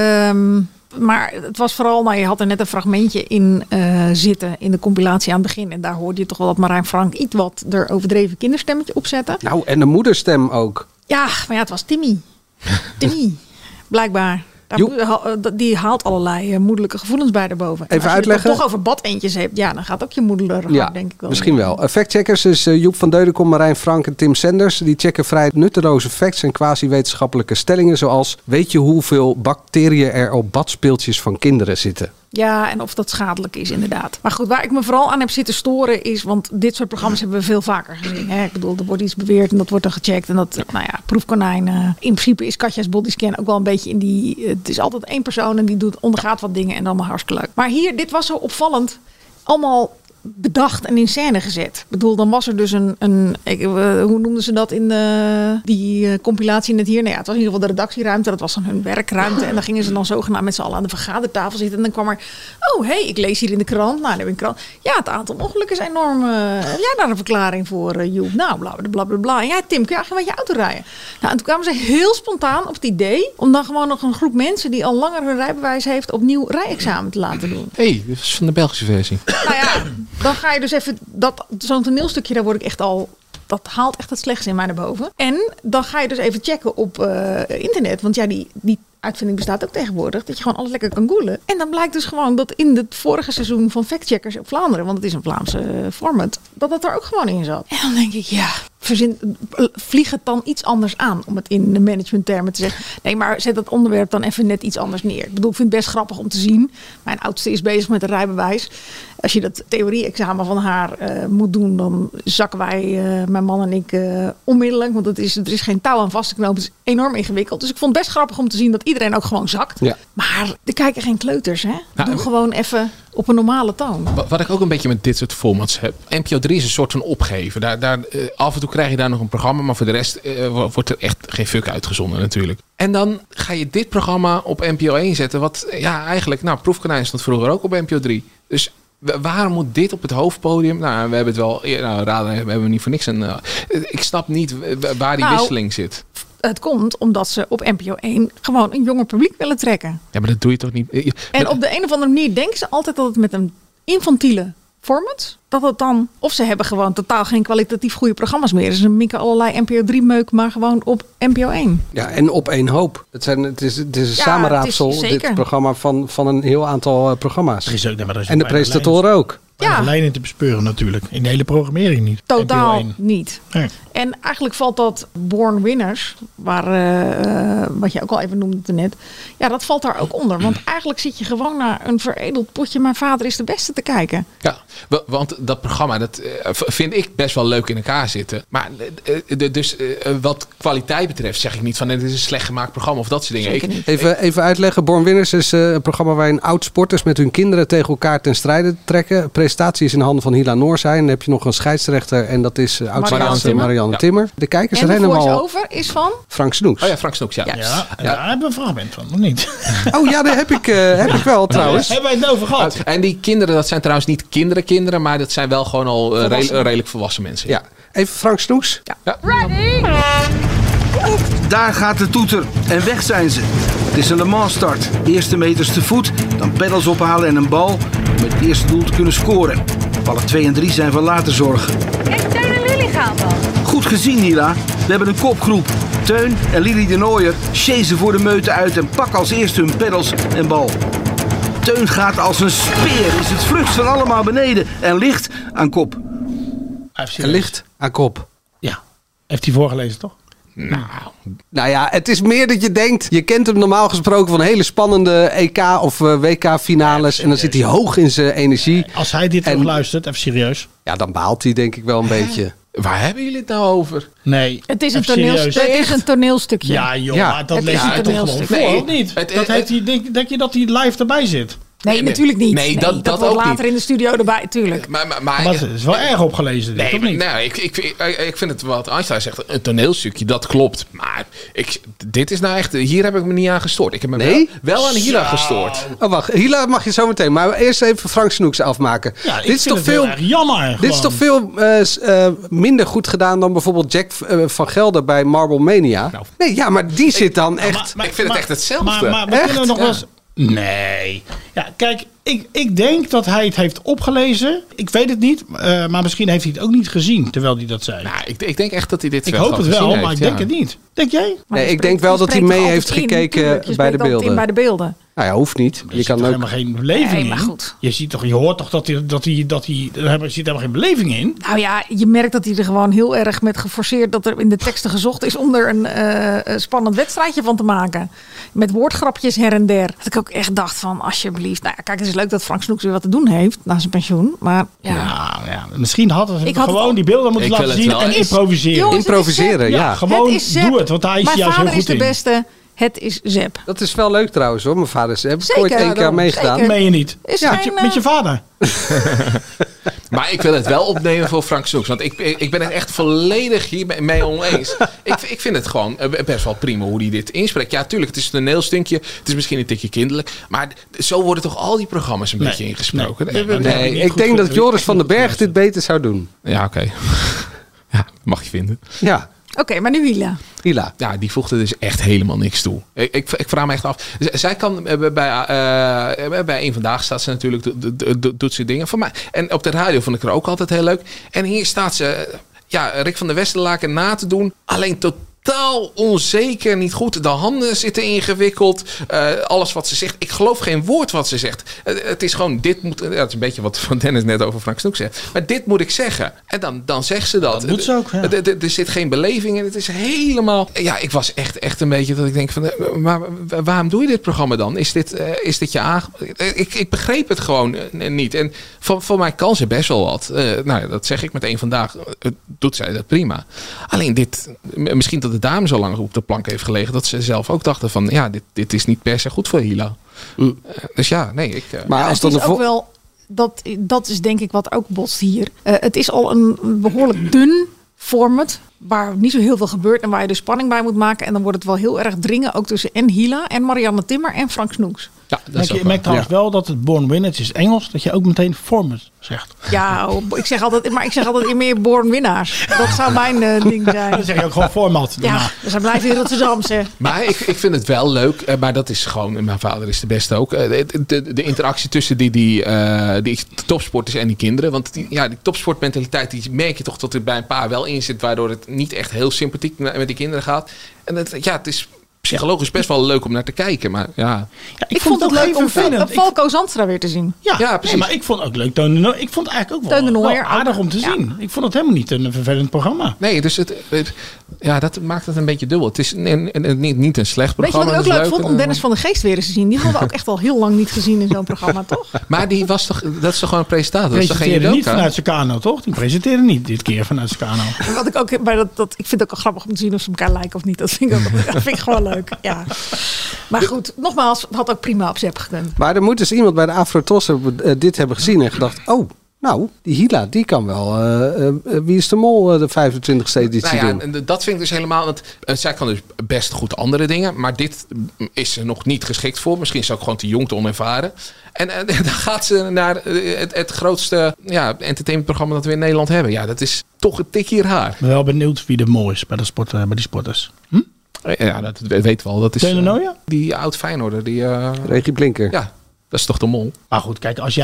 Maar het was vooral, je had er net een fragmentje in zitten in de compilatie aan het begin. En daar hoorde je toch wel dat Marijn Frank iets wat er overdreven kinderstemmetje op zette. Nou, en de moederstem ook. Ja, maar het was Timmy. Timmy, blijkbaar. Die haalt allerlei moederlijke gevoelens bij erboven. Even uitleggen. Als je het toch over badeentjes hebt, dan gaat ook je moederlijke hart, denk ik wel. Misschien wel. Factcheckers is Joep van Deudekom, Marijn Frank en Tim Senders. Die checken vrij nutteloze facts en quasi-wetenschappelijke stellingen. Zoals, weet je hoeveel bacteriën er op badspeeltjes van kinderen zitten? Ja, en of dat schadelijk is inderdaad. Maar goed, waar ik me vooral aan heb zitten storen is... want dit soort programma's hebben we veel vaker gezien. Hè? Ik bedoel, er wordt iets beweerd en dat wordt dan gecheckt. En dat, proefkonijn. In principe is Katja's bodyscan ook wel een beetje in die... Het is altijd 1 persoon en die ondergaat wat dingen en allemaal hartstikke leuk. Maar hier, dit was zo opvallend. Allemaal bedacht en in scène gezet. Ik bedoel, dan was er dus hoe noemden ze dat in die compilatie net hier? Nou ja, het was in ieder geval de redactieruimte. Dat was dan hun werkruimte. En dan gingen ze dan zogenaamd met z'n allen aan de vergadertafel zitten. En dan kwam er, ik lees hier in de krant. Nou, dan heb ik een krant. Ja, het aantal ongelukken is enorm. Heb jij daar een verklaring voor, Joep? Nou, blablabla. En jij, Tim, kun je eigenlijk met je auto rijden? Nou, en toen kwamen ze heel spontaan op het idee om dan gewoon nog een groep mensen die al langer hun rijbewijs heeft opnieuw rijexamen te laten doen. Dit is van de Belgische versie. Nou ja, dan ga je dus even zo'n toneelstukje, daar word ik echt al... Dat haalt echt het slechtste in mij naar boven. En dan ga je dus even checken op internet. Want ja, die uitvinding bestaat ook tegenwoordig, dat je gewoon alles lekker kan googlen. En dan blijkt dus gewoon dat in het vorige seizoen van Factcheckers op Vlaanderen, want het is een Vlaamse format, dat er ook gewoon in zat. En dan denk ik, vlieg het dan iets anders aan, om het in de managementtermen te zeggen. Nee, maar zet dat onderwerp dan even net iets anders neer. Ik bedoel, ik vind het best grappig om te zien. Mijn oudste is bezig met een rijbewijs. Als je dat theorie-examen van haar moet doen, dan zakken wij, mijn man en ik, onmiddellijk. Want er is geen touw aan vast te knopen. Het is enorm ingewikkeld. Dus ik vond het best grappig om te zien dat iedereen ook gewoon zakt. Ja. Maar er kijken geen kleuters, hè? Doe gewoon even op een normale toon. Wat ik ook een beetje met dit soort formats heb. NPO 3 is een soort van opgeven. Af en toe krijg je daar nog een programma. Maar voor de rest wordt er echt geen fuck uitgezonden natuurlijk. En dan ga je dit programma op NPO 1 zetten. Wat eigenlijk, Proefkonijn stond vroeger ook op NPO 3. Dus waarom moet dit op het hoofdpodium? Nou, we hebben het wel. Raden, we hebben niet voor niks. Ik snap niet waar die wisseling zit. Het komt omdat ze op NPO 1 gewoon een jonger publiek willen trekken. Ja, maar dat doe je toch niet? En op de een of andere manier denken ze altijd dat het met een infantiele format, dat het dan, of ze hebben gewoon totaal geen kwalitatief goede programma's meer. Dus ze mikken allerlei NPO 3 meuk, maar gewoon op NPO 1. Ja, en op één hoop. Het is een samenraapsel, dit programma van een heel aantal programma's. En de presentatoren ook. Ja. De lijnen te bespeuren natuurlijk. In de hele programmering niet. Totaal niet. Nee. En eigenlijk valt dat Born Winners, wat je ook al even noemde net. Ja, dat valt daar ook onder. Want eigenlijk zit je gewoon naar een veredeld potje Mijn Vader is de Beste te kijken. Ja, want dat programma, dat vind ik best wel leuk in elkaar zitten. Maar wat kwaliteit betreft zeg ik niet van het is een slecht gemaakt programma of dat soort dingen. Even uitleggen. Born Winners is een programma waarin oud-sporters met hun kinderen tegen elkaar ten strijde trekken. Presentatie is in handen van Hila Noorzij. Dan heb je nog een scheidsrechter en dat is oud-sportster Marianne Timmer. De kijkers rennen al. En de voice-over is van? Frank Snoeks. Oh ja, Frank Snoeks, ja. Daar hebben we een fragment van, of niet? Oh ja, daar heb ik wel trouwens. Hebben wij het over gehad? En die kinderen, dat zijn trouwens niet kinderen, maar dat zijn wel gewoon al redelijk volwassen mensen. Ja. Even Frank Snoeks. Ja. Ready? Daar gaat de toeter en weg zijn ze. Het is een Le Mans start. Eerste meters te voet, dan pedals ophalen en een bal om met het eerste doel te kunnen scoren. Ballen 2 en 3 zijn van later zorgen. En Teun en Lili gaan dan. Goed gezien, Hila. We hebben een kopgroep. Teun en Lili de Nooier chasen voor de meute uit en pakken als eerste hun pedals en bal. Teun gaat als een speer, is het vlugst van allemaal beneden en ligt aan kop. En ligt aan kop. Ja, heeft hij voorgelezen toch? Nou ja, het is meer dat je denkt, je kent hem normaal gesproken van hele spannende EK of WK finales en dan zit hij hoog in zijn energie. Als hij dit nog luistert, even serieus. Ja, dan baalt hij denk ik wel een beetje. Waar hebben jullie het nou over? Nee, het is een toneelstukje. Ja joh, maar dat lees je toch gewoon voor, of niet? Denk je dat hij live erbij zit? Nee, natuurlijk niet. Nee, dat wordt ook later niet. in de studio erbij, tuurlijk. Maar het is wel erg opgelezen, dit, of niet? Nee, ik vind het wat Einstein zegt, een toneelstukje, dat klopt. Maar dit is nou echt, hier heb ik me niet aan gestoord. Ik heb me wel aan Hila gestoord. Oh, wacht, Hila mag je zo meteen. Maar eerst even Frank Snoeks afmaken. Ja, dit is toch veel erg jammer. Dit is toch veel minder goed gedaan dan bijvoorbeeld Jack van Gelder bij Marble Mania. Nou. Nee, ja, maar die zit dan echt... Maar ik vind het echt hetzelfde. Maar we kunnen nog wel eens... Nee. Ja, kijk, ik denk dat hij het heeft opgelezen. Ik weet het niet. Maar misschien heeft hij het ook niet gezien terwijl hij dat zei. Nou, ik denk echt dat hij dit Ik hoop het wel, maar ik denk het niet. Denk jij? Nee, ik denk wel dat hij mee heeft gekeken bij de beelden. Bij de beelden. Nou ja, hoeft niet. Je kan ook helemaal geen beleving in. Maar goed. Je hoort toch dat hij er zit helemaal geen beleving in. Nou ja, je merkt dat hij er gewoon heel erg met geforceerd dat er in de teksten gezocht is om er een spannend wedstrijdje van te maken. Met woordgrapjes her en der. Dat ik ook echt dacht van alsjeblieft. Nou ja, kijk, het is leuk dat Frank Snoeks weer wat te doen heeft na zijn pensioen. Maar ja. Misschien hadden ze gewoon die beelden moeten laten zien en improviseren. Jongens, improviseren, ja. Gewoon doe het, want hij is juist heel goed in. Mijn vader is de beste. Het is Zep. Dat is wel leuk trouwens hoor. Mijn vader is Zep. Heb ik ooit 1 keer meegedaan. Dat meen je niet. Met je vader. Maar ik wil het wel opnemen voor Frank Snoeks. Want ik ben het echt volledig hiermee oneens. Ik vind het gewoon best wel prima hoe hij dit inspreekt. Ja, tuurlijk, het is een toneelstukje. Het is misschien een tikje kinderlijk. Maar zo worden toch al die programma's een beetje ingesproken? Nee, ik denk dat Joris van den Berg dit beter zou doen. Ja, oké. Ja, mag je vinden. Ja. Oké, maar nu Hila. Ja, die voegde dus echt helemaal niks toe. Ik vraag me echt af. Zij kan bij Eén Vandaag staat ze natuurlijk, doet ze dingen van mij. En op de radio vond ik haar ook altijd heel leuk. En hier staat ze, Rick van der Westerlaken na te doen. Alleen totaal onzeker, niet goed. De handen zitten ingewikkeld. Alles wat ze zegt. Ik geloof geen woord wat ze zegt. Het is gewoon, dit moet... dat is een beetje wat Van Dennis net over Frank Snoek zegt. Maar dit moet ik zeggen. En dan zegt ze dat. Dat moet ze ook, ja. Er zit geen beleving in. Het is helemaal... Ja, ik was echt een beetje dat ik denk van... Maar waarom doe je dit programma dan? Is dit je ik begreep het gewoon niet. En voor mij kan ze best wel wat. Dat zeg ik meteen vandaag. Doet zij dat prima. Alleen dit... Misschien dat de dame zo lang op de plank heeft gelegen... dat ze zelf ook dachten van... Ja, dit is niet per se goed voor Hila. Dus ja, nee. Maar als het is ook wel... Dat is denk ik wat ook botst hier. Het is al een behoorlijk dun format... waar niet zo heel veel gebeurt en waar je de spanning bij moet maken. En dan wordt het wel heel erg dringen. Ook tussen en Hila en Marianne Timmer en Frank Snoeks. Ja, ik merk trouwens wel dat het Born Winners is Engels. Dat je ook meteen format zegt. Ja, ik zeg altijd meer Born Winnaars. Dat zou mijn ding zijn. Dan zeg je ook gewoon format. Ja, dus hij blijft in Rotterdamse. Maar ik vind het wel leuk. Maar dat is gewoon... Mijn vader is de beste ook. De interactie tussen die topsporters en die kinderen. Want die topsportmentaliteit... die merk je toch dat er bij een paar wel in zit... waardoor het niet echt heel sympathiek met die kinderen gaat. En het is... psychologisch best wel leuk om naar te kijken. Maar ja. Ik vond het leuk om Falco Zandstra weer te zien. Ja, precies. Maar ik vond het ook leuk. Ik vond het eigenlijk ook wel aardig om te zien. Ik vond het helemaal niet een vervelend programma. Nee, dus dat maakt het een beetje dubbel. Het is niet een slecht programma. Weet je wat ik ook leuk vond? Om Dennis van de Geest weer eens te zien. Die hadden we ook echt al heel lang niet gezien in zo'n programma, toch? Maar dat is toch gewoon een presentator? Die presenteerde niet vanuit zijn kano, toch? Die presenteerde niet dit keer vanuit zijn kano. Wat ik ook bij ik vind het ook al grappig om te zien of ze elkaar lijken of niet. Dat vind ik gewoon leuk. Ja. Maar goed, nogmaals, had ook prima op Zep gekund. Maar er moet dus iemand bij de Afro-Tros dit hebben gezien en gedacht... Oh, nou, die Hila, die kan wel... Wie is de Mol de 25e editie doen? En dat vind ik dus helemaal... Want zij kan dus best goed andere dingen. Maar dit is ze nog niet geschikt voor. Misschien is ze ook gewoon te jong, te onervaren. En dan gaat ze naar het grootste entertainmentprogramma dat we in Nederland hebben. Ja, dat is toch een tikje haar. Ik ben wel benieuwd wie de Mol is bij die sporters. Ja, dat weten we al. Dat is die oud Feyenoorder. Regie Blinker. Ja, dat is toch de Mol. Maar goed, kijk, als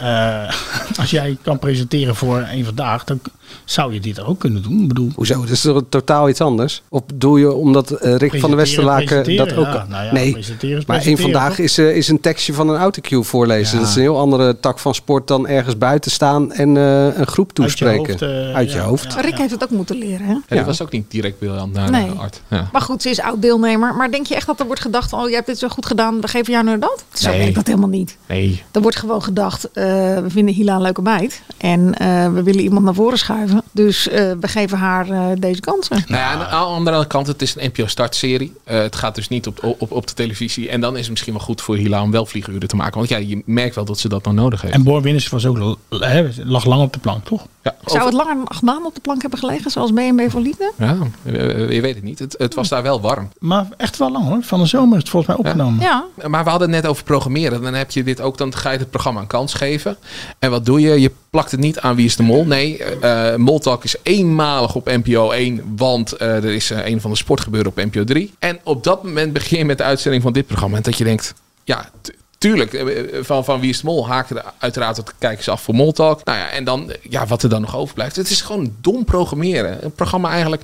jij kan presenteren voor Eén Vandaag, dan zou je dit ook kunnen doen. Ik bedoel, hoezo? Dat is toch totaal iets anders? Of doe je omdat Rick van der Westerlaken dat ook... Nee, maar Eén Vandaag is een tekstje van een autocue voorlezen. Ja. Dat is een heel andere tak van sport dan ergens buiten staan en een groep toespreken. Uit je hoofd. Ja. Rick heeft het ook moeten leren, hè? Ja, die was ook niet direct briljant naar Art. Ja. Maar goed, ze is oud-deelnemer. Maar denk je echt dat er wordt gedacht van... Oh, jij hebt dit zo goed gedaan, we geven jou nu dat? Zo werkt dat helemaal niet. Nee. Er wordt gewoon gedacht... we vinden Hila een leuke meid. En we willen iemand naar voren schuiven. Dus we geven haar deze kansen. Nou ja, aan de andere kant, het is een NPO Start-serie. Het gaat dus niet op de televisie. En dan is het misschien wel goed voor Hila om wel vlieguren te maken. Want ja, je merkt wel dat ze dat nog nodig heeft. En Born Winners was ook lag lang op de plank, toch? Ja. Zou het langer 8 maanden op de plank hebben gelegen, zoals B&B voor Liefde? Ja, je weet het niet. Het was daar wel warm. Maar echt wel lang, hoor. Van de zomer is het volgens mij opgenomen. Ja. Maar we hadden het net over programmeren. Dan heb je dit ook, dan ga je het programma een kans geven. En wat doe je? Je plakt het niet aan Wie is de Mol. Nee, Moltalk is eenmalig op NPO 1. Want er is een van de sportgebeuren op NPO 3. En op dat moment begin je met de uitzending van dit programma. En dat je denkt, ja... Tuurlijk, van Wie is de Mol haken uiteraard de kijkers af voor Moltalk. Nou ja, en dan, wat er dan nog overblijft. Het is gewoon dom programmeren. Een programma eigenlijk...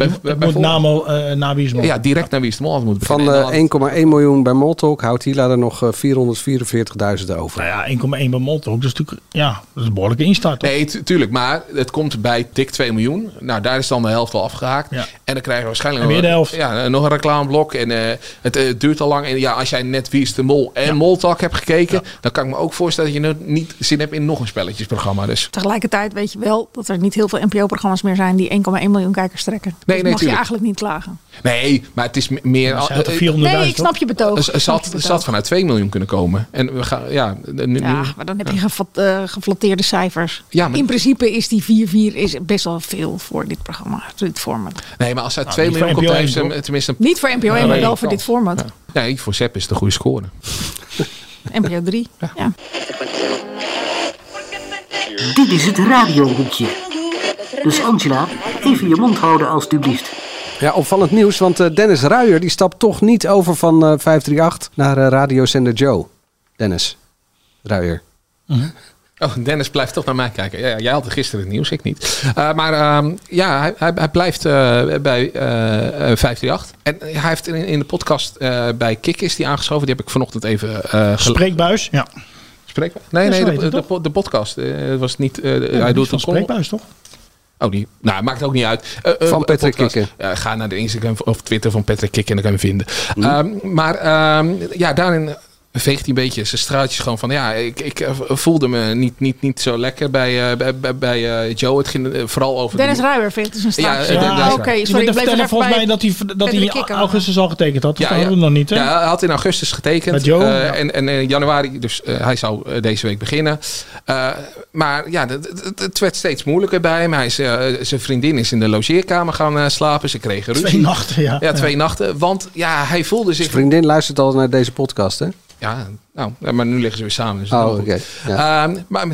naar Wie is de Mol. Ja, direct naar Wie is de Mol moet beginnen. Van 1,1 miljoen bij Moltalk houdt Hila er nog 444.000 over. Nou ja, 1,1 bij Moltalk. Dat is natuurlijk dat is een behoorlijke instart. Nee, tuurlijk. Maar het komt bij dik 2 miljoen. Nou, daar is dan de helft al afgehaakt. Ja. En dan krijgen we waarschijnlijk weer de helft. Ja, nog een reclameblok. En het duurt al lang. En ja, als jij net Wie is de Mol en Moltalk heb gekeken, dan kan ik me ook voorstellen dat je niet zin hebt in nog een spelletjesprogramma. Dus. Tegelijkertijd weet je wel dat er niet heel veel NPO-programma's meer zijn die 1,1 miljoen kijkers trekken. Nee, dus mag je eigenlijk niet klagen. Nee, maar het is meer... Nee, ik snap je betoog. Het zat vanuit 2 miljoen kunnen komen. En we gaan, maar dan heb je geflatteerde cijfers. Ja, maar, in principe is die 4-4 is best wel veel voor dit programma, dit format. Nee, maar als uit 2 miljoen komt, heeft ze tenminste... Niet voor NPO 1, maar wel voor dit format. Ja. Nee, voor Zep is het een goede score. NPO 3, ja. Dit is het radiohoekje. Dus Angela, even je mond houden alstublieft. Ja, opvallend nieuws, want Dennis Ruijer die stapt toch niet over van 538 naar radiozender Joe. Dennis Ruijer. Oh, Dennis blijft toch naar mij kijken. Ja, jij had gisteren het nieuws, ik niet. Hij blijft bij 538. En hij heeft in de podcast bij Kik is die aangeschoven. Die heb ik vanochtend even... Spreekbuis, ja. Nee, de podcast. Het was niet... hij doet een Spreekbuis, toch? Oh, die. Nou, maakt ook niet uit. Van Patrick Kikken. Ga naar de Instagram of Twitter van Patrick Kikken en dan kan je hem vinden. Daarin veegt hij een beetje zijn straatjes gewoon van... Ja, ik voelde me niet zo lekker bij Joe. Het ging vooral over... Dennis Ruijer veegt dus een straatje. Oké, sorry, ik bleef er volgens mij dat hij in augustus al getekend had. Dat hadden we nog niet, hè? Ja, hij had in augustus getekend. Met Joe. En in januari, dus hij zou deze week beginnen. Maar ja, het werd steeds moeilijker bij hem. Zijn vriendin is in de logeerkamer gaan slapen. Ze kregen ruzie. 2 nachten, ja. Ja, 2 nachten. Want ja, hij voelde zich... Zijn vriendin luistert al naar deze podcast, hè? Ja, maar nu liggen ze weer samen. Dus oké. Ja.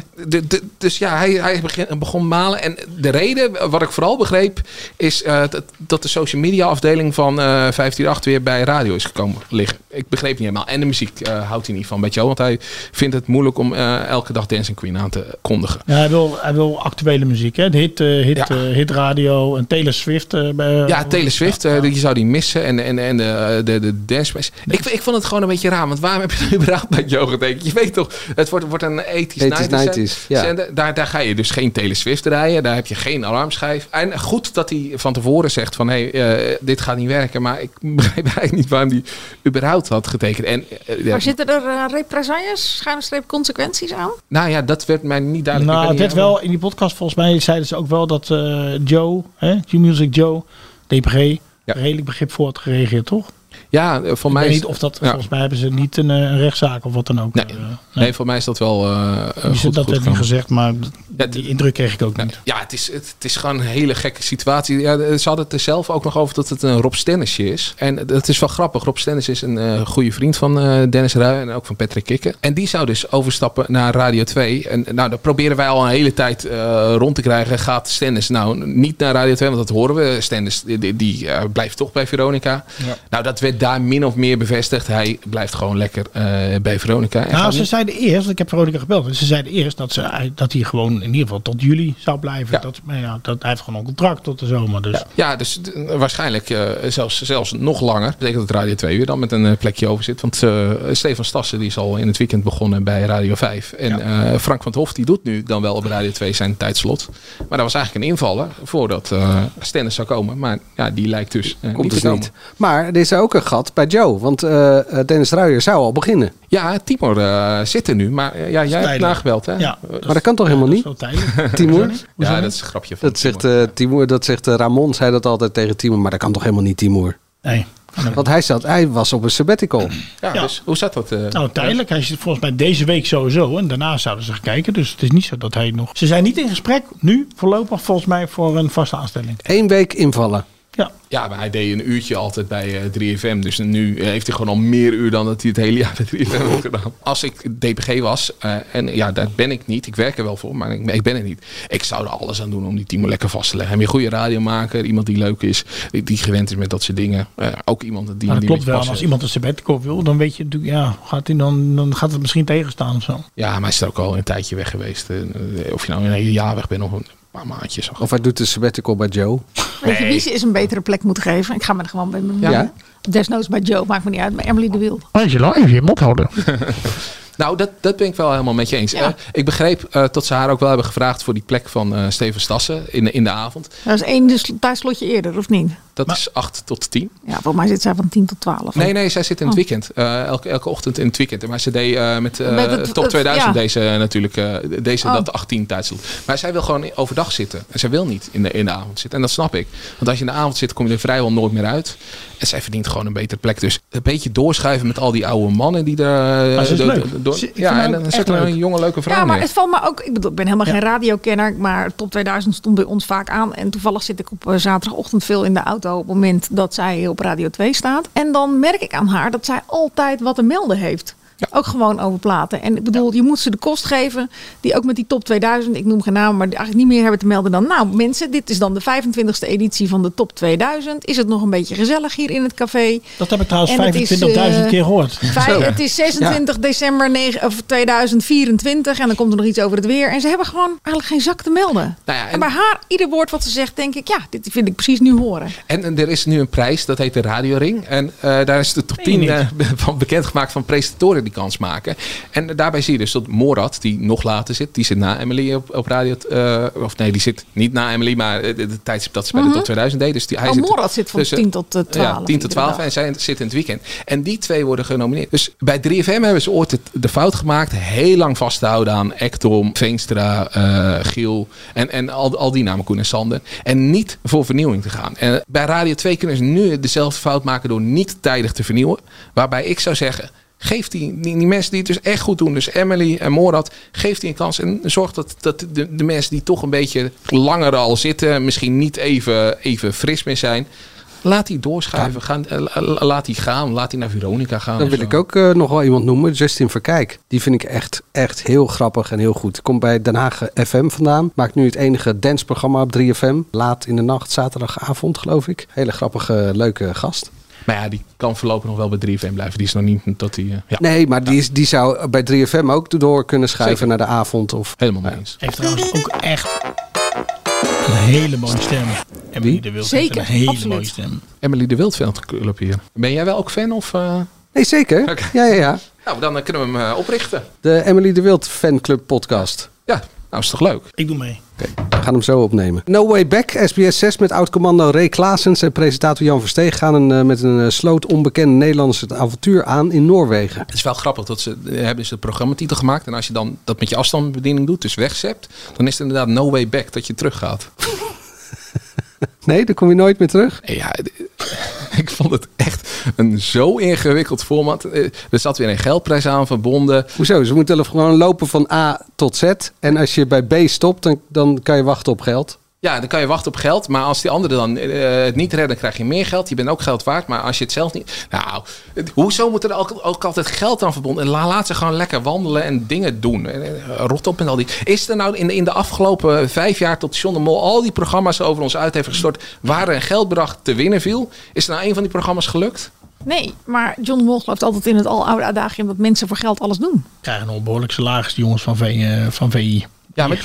Dus ja, hij begon malen. En de reden, wat ik vooral begreep, is dat de social media afdeling van 538 weer bij radio is gekomen liggen. Ik begreep niet helemaal. En de muziek houdt hij niet van bij Joe. Want hij vindt het moeilijk om elke dag Dancing Queen aan te kondigen. Ja, hij wil actuele muziek. Hè? De hit radio en Taylor Swift. Taylor Swift. Je zou die missen. En de dance. Ik vond het gewoon een beetje raar. Want waarom heb je er überhaupt bij Joe getekend? Je weet toch, het wordt een 80's, 90's. Ja. Daar ga je dus geen Taylor Swift rijden. Daar heb je geen alarmschijf. En goed dat hij van tevoren zegt van... dit gaat niet werken. Maar ik begrijp eigenlijk niet waarom hij überhaupt had getekend. Maar zitten er represailles, schuine consequenties aan? Nou ja, dat werd mij niet duidelijk. Nou, het werd wel in die podcast volgens mij zeiden ze ook wel dat Joe, Q-Music Joe, DPG, redelijk begripvol had gereageerd, toch? Ja, voor mij weet niet of dat volgens mij hebben ze niet een rechtszaak of wat dan ook. Nee, voor mij is dat wel goed. Dat werd niet gezegd, maar die indruk kreeg ik ook niet. Ja, het is gewoon een hele gekke situatie. Ja, ze hadden het er zelf ook nog over dat het een Rob Stennisje is. En dat is wel grappig. Rob Stennis is een goede vriend van Dennis Ruijer en ook van Patrick Kikken. En die zou dus overstappen naar Radio 2. En nou, dat proberen wij al een hele tijd rond te krijgen. Gaat Stennis nou niet naar Radio 2? Want dat horen we. Stennis die blijft toch bij Veronica. Ja. Nou, dat werd daar min of meer bevestigd. Hij blijft gewoon lekker bij Veronica. Nou, ze zeiden eerst, ik heb Veronica gebeld, ze zeiden eerst dat hij gewoon in ieder geval tot juli zou blijven. Ja. Hij heeft gewoon een contract tot de zomer. Dus. Ja, dus waarschijnlijk zelfs nog langer. Dat betekent dat Radio 2 weer dan met een plekje over zit. Want Stefan Stassen die is al in het weekend begonnen bij Radio 5. En Frank van 't Hof die doet nu dan wel op Radio 2 zijn tijdslot. Maar dat was eigenlijk een invaller voordat Stennis zou komen. Maar ja, die lijkt dus komt niet dus te komen. Niet. Maar er is ook een gat bij Joe. Want Dennis Ruijer zou al beginnen. Ja, Timur zit er nu. Maar jij hebt nagebeld, hè? Ja, maar dat kan toch helemaal niet? Timur? Ja, dat is een grapje van Timur. Dat zegt Ramon, zei dat altijd tegen Timur. Maar dat kan toch helemaal niet, Timur? Nee. Want hij was op een sabbatical. Ja. Dus hoe zat dat? Nou, tijdelijk. Hij zit volgens mij deze week sowieso. En daarna zouden ze gaan kijken. Dus het is niet zo dat hij nog... Ze zijn niet in gesprek nu voorlopig volgens mij voor een vaste aanstelling. 1 week invallen. Ja, maar hij deed een uurtje altijd bij 3FM. Dus nu heeft hij gewoon al meer uur dan dat hij het hele jaar bij 3FM heeft gedaan. Als ik DPG was, en ja, daar ben ik niet. Ik werk er wel voor, maar ik ben er niet. Ik zou er alles aan doen om die team lekker vast te leggen. Heb je een goede radiomaker, iemand die leuk is, die gewend is met dat soort dingen. Ook iemand die dat klopt wel. Als iemand een sabbatical wil, dan weet je natuurlijk, dan gaat het misschien tegenstaan of zo. Ja, maar hij is er ook al een tijdje weg geweest. Of je nou een hele jaar weg bent of een paar maandjes. Of hij doet de sabbatical bij Joe. Weet je wie ze eens een betere plek moeten geven? Ik ga me er gewoon bij Ja? Desnoods bij Joe, maakt me niet uit. Maar Emily de Wilde. Angela, even je mond houden. Nou, dat ben ik wel helemaal met je eens. Ja. Ik begreep dat ze haar ook wel hebben gevraagd voor die plek van Steven Stassen in de avond. Dat is 1 tijdslotje eerder, of niet? Dat is 8 tot 10. Ja, volgens mij zit zij van 10 tot 12. Nee, zij zit in het weekend. Elke ochtend in het weekend. Maar ze deed met Top 2000 deze natuurlijk. Dat 18 tijdslot. Maar zij wil gewoon overdag zitten. En zij wil niet in de avond zitten. En dat snap ik. Want als je in de avond zit, kom je er vrijwel nooit meer uit. En zij verdient gewoon een betere plek. Dus een beetje doorschuiven met al die oude mannen die er... dat is leuk. Ja, en dan zet er een jonge leuke vrouw Ja, maar neer. het valt me ook... Ik bedoel, ik ben helemaal geen radiokenner. Maar Top 2000 stond bij ons vaak aan. En toevallig zit ik op zaterdagochtend veel in de auto... op het moment dat zij op Radio 2 staat. En dan merk ik aan haar dat zij altijd wat te melden heeft. Ook gewoon over platen. En ik bedoel, je moet ze de kost geven. Die ook met die top 2000, ik noem geen naam, maar die eigenlijk niet meer hebben te melden dan. Nou mensen, dit is dan de 25e editie van de top 2000. Is het nog een beetje gezellig hier in het café? Dat heb ik trouwens 25.000 keer gehoord. Het is 26 december 2024 en dan komt er nog iets over het weer. En ze hebben gewoon eigenlijk geen zak te melden. Nou ja, en bij haar, ieder woord wat ze zegt, denk ik, dit vind ik precies nu horen. En er is nu een prijs, dat heet de Radioring. En daar is de top 10 van bekendgemaakt van presentatoren die kans maken. En daarbij zie je dus dat Morad, die nog later zit, die zit na Emily op radio. Of nee, die zit niet na Emily, maar de tijdstip dat ze bij de top 2000 deed. Dus Morad zit van 10 tot 12. Ja, 10 tot 12 en zij zit in het weekend. En die twee worden genomineerd. Dus bij 3FM hebben ze ooit de fout gemaakt. Heel lang vast te houden aan Ektom, Veenstra, Giel en al die namen, Koen en Sander. En niet voor vernieuwing te gaan. En bij Radio 2 kunnen ze nu dezelfde fout maken door niet tijdig te vernieuwen. Waarbij ik zou zeggen, geef die mensen die het dus echt goed doen. Dus Emily en Morad, geef die een kans. En zorg dat de mensen die toch een beetje langer al zitten, misschien niet even fris meer zijn. Laat die doorschuiven. Laat die gaan. Laat die naar Veronica gaan. Dan wil ik ook nog wel iemand noemen. Justin Verkijk. Die vind ik echt heel grappig en heel goed. Komt bij Den Haag FM vandaan. Maakt nu het enige danceprogramma op 3FM. Laat in de nacht, zaterdagavond geloof ik. Hele grappige, leuke gast. Maar ja, die kan voorlopig nog wel bij 3FM blijven. Die is nog niet dat hij... Nee, maar die zou bij 3FM ook door kunnen schuiven Zeker. naar de avond. Of... Helemaal mee eens. Heeft trouwens ook echt een hele mooie stem. Emily de Wild heeft een hele mooie stem. Emily de Wild Club hier. Ben jij wel ook fan? Of, Nee, zeker. Okay. Ja. Nou, dan kunnen we hem oprichten. De Emily de Wild Fanclub podcast. Ja, nou is toch leuk? Ik doe mee. We gaan hem zo opnemen. No Way Back, SBS 6 met oud-commando Ray Klaasens en presentator Jan Versteeg gaan met een sloot onbekende Nederlanders het avontuur aan in Noorwegen. Het is wel grappig dat ze hebben dus de programmatitel gemaakt. En als je dan dat met je afstandsbediening doet, dus wegzept, dan is het inderdaad No Way Back dat je teruggaat. Nee, dan kom je nooit meer terug? Ja, ik vond het echt een zo ingewikkeld format. Er zat weer een geldprijs aan verbonden. Hoezo? Ze moeten gewoon lopen van A tot Z. En als je bij B stopt, dan kan je wachten op geld. Ja, dan kan je wachten op geld. Maar als die anderen dan het niet redden, dan krijg je meer geld. Je bent ook geld waard. Maar als je het zelf niet... Nou, hoezo moet er ook altijd geld aan verbonden? En laat ze gewoon lekker wandelen en dingen doen. Rot op en al die... Is er nou in de afgelopen 5 jaar tot John de Mol al die programma's over ons uit heeft gestort, waar er een geldbedrag te winnen viel? Is er nou een van die programma's gelukt? Nee, maar John de Mol gelooft altijd in het aloude adagium dat mensen voor geld alles doen. Krijgen nog behoorlijk salaris, die jongens van VI. Ja, maar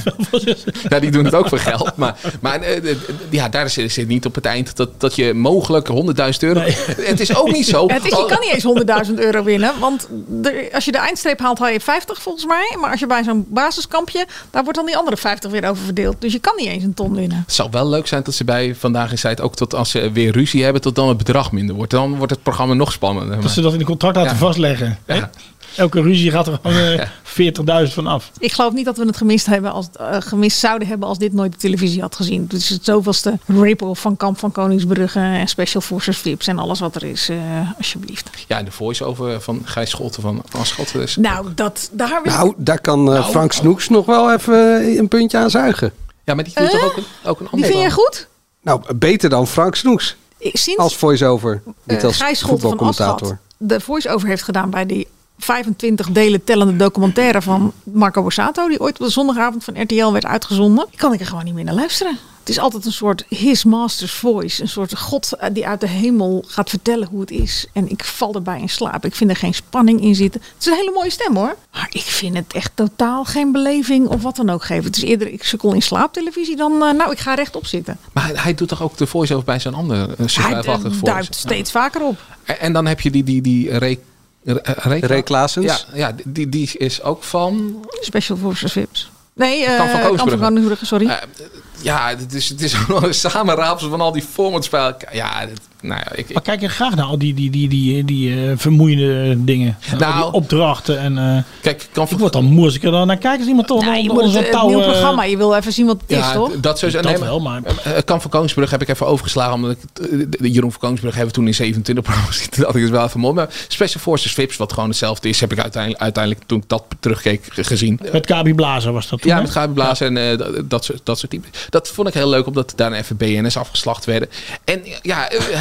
die doen het ook voor geld. Maar daar zit niet op het eind dat je mogelijk €100.000... Nee. Het is ook niet zo. Je kan niet eens €100.000 winnen. Want als je de eindstreep haalt, haal je 50 volgens mij. Maar als je bij zo'n basiskampje, daar wordt dan die andere 50 weer over verdeeld. Dus je kan niet eens een ton winnen. Het zou wel leuk zijn dat ze bij Vandaag in Tijd ook tot als ze weer ruzie hebben, tot dan het bedrag minder wordt. Dan wordt het programma nog spannender. Dat ze dat in de contract laten vastleggen. Ja. Elke ruzie gaat er gewoon 40.000 van af. Ik geloof niet dat we het gemist zouden hebben als dit nooit de televisie had gezien. Het is het zoveelste rip van Kamp van Koningsbrugge en Special Forces VIPs en alles wat er is, alsjeblieft. Ja, en de voice-over van Gijs Scholten van Schotten. Daar kan Frank Snoeks nog wel even een puntje aan zuigen. Ja, maar die doet toch ook een ander. Die vind jij goed? Nou, beter dan Frank Snoeks. Als voice-over. Niet als Gijs Scholten van Aschat de voice-over heeft gedaan bij die 25 delen tellende documentaire van Marco Borsato, die ooit op de zondagavond van RTL werd uitgezonden. Kan ik er gewoon niet meer naar luisteren. Het is altijd een soort his master's voice. Een soort god die uit de hemel gaat vertellen hoe het is. En ik val erbij in slaap. Ik vind er geen spanning in zitten. Het is een hele mooie stem hoor. Maar ik vind het echt totaal geen beleving of wat dan ook geven. Het is eerder ik sukkel in slaaptelevisie dan ik ga rechtop zitten. Maar hij doet toch ook de voice-over bij zo'n ander survival-achtig voice? Hij duikt steeds vaker op. En dan heb je die Ray Klaasens. Ja, die is ook van Special Forces VIPs. Nee, Kamp van Koningsbrugge, sorry. Ja, het is ook een samenraapsel van al die formats bij elkaar. Ja, maar kijk je graag naar al die vermoeiende dingen. Die opdrachten. En, kijk, ik word dan moe als ik er dan naar kijk. Als iemand toch je moet het nieuw programma. Je wil even zien wat het is, toch? Dat wel, maar Kamp van Koningsbrugge heb ik even overgeslagen. Omdat Jeroen van Koningsbrugge hebben we toen in 27 programma's zitten. Dat is wel even mooi. Maar Special Forces VIPs, wat gewoon hetzelfde is, heb ik uiteindelijk toen ik dat terugkeek gezien. Met Gabi Blazer was dat toen? Ja, met Gabi Blazer en dat soort typen. Dat vond ik heel leuk, omdat daarna even BN'ers afgeslacht werden. En ja, heel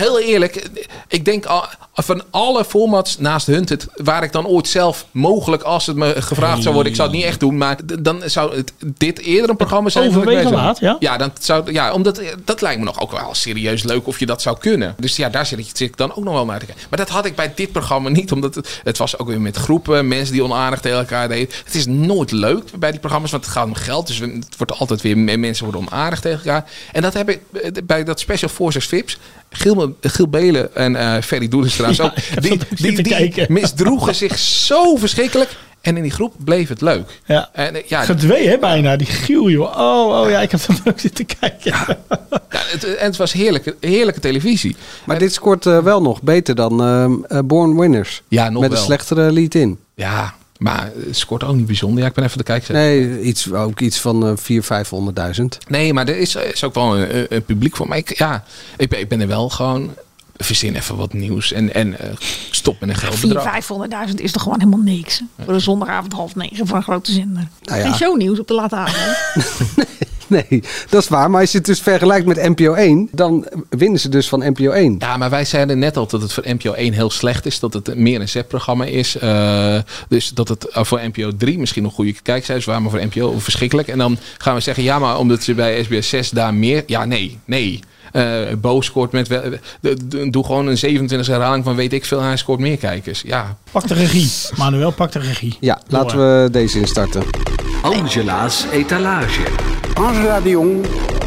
heel eerlijk, ik denk van alle formats naast Hunted, waar ik dan ooit zelf mogelijk, als het me gevraagd zou worden, ik zou het niet echt doen, maar dan zou dit eerder een programma zijn. Overwegen laat, ja? Ja, omdat dat lijkt me nog ook wel serieus leuk of je dat zou kunnen. Dus ja, daar zit ik dan ook nog wel naar te kijken. Maar dat had ik bij dit programma niet, omdat het was ook weer met groepen, mensen die onaardig tegen elkaar deden. Het is nooit leuk bij die programma's, want het gaat om geld. Dus het wordt altijd weer, mensen worden onaardig tegen elkaar. En dat heb ik bij dat Special Forces Vips. Giel Belen en Ferry Doedens trouwens ook. Die misdroegen zich zo verschrikkelijk. En in die groep bleef het leuk. Ja. Gedwee, hè, bijna. Die Giel, joh. Oh ja, ik heb dat ook zitten kijken. Ja. En het was heerlijke televisie. Maar dit scoort wel nog beter dan Born Winners. Ja, nog met wel. Een slechtere lead-in. Ja, maar het scoort ook niet bijzonder. Ja, ik ben even de kijken. Nee, iets van 400.000-500.000. Nee, maar er is ook wel een publiek voor. Maar ik ben er wel gewoon... Verzin even wat nieuws en stop met een geldbedrag. 500.000 is toch gewoon helemaal niks. Voor een zondagavond 8:30 voor een grote zender. Nou ja. Geen shownieuws op de late avond. Nee, dat is waar. Maar als je het dus vergelijkt met NPO 1, dan winnen ze dus van NPO 1. Ja, maar wij zeiden net al dat het voor NPO 1 heel slecht is. Dat het meer een zetprogramma is. Dus dat het voor NPO 3 misschien nog goede kijkcijfers waren, maar voor NPO verschrikkelijk. En dan gaan we zeggen, ja, maar omdat ze bij SBS 6 daar meer... Ja, nee. Bo scoort met... Doe gewoon een 27 herhaling van weet ik veel. Hij scoort meer kijkers. Ja. Pak de regie. Manuel, pak de regie. Ja, laten we deze instarten. Angela's etalage. Angela de Jong.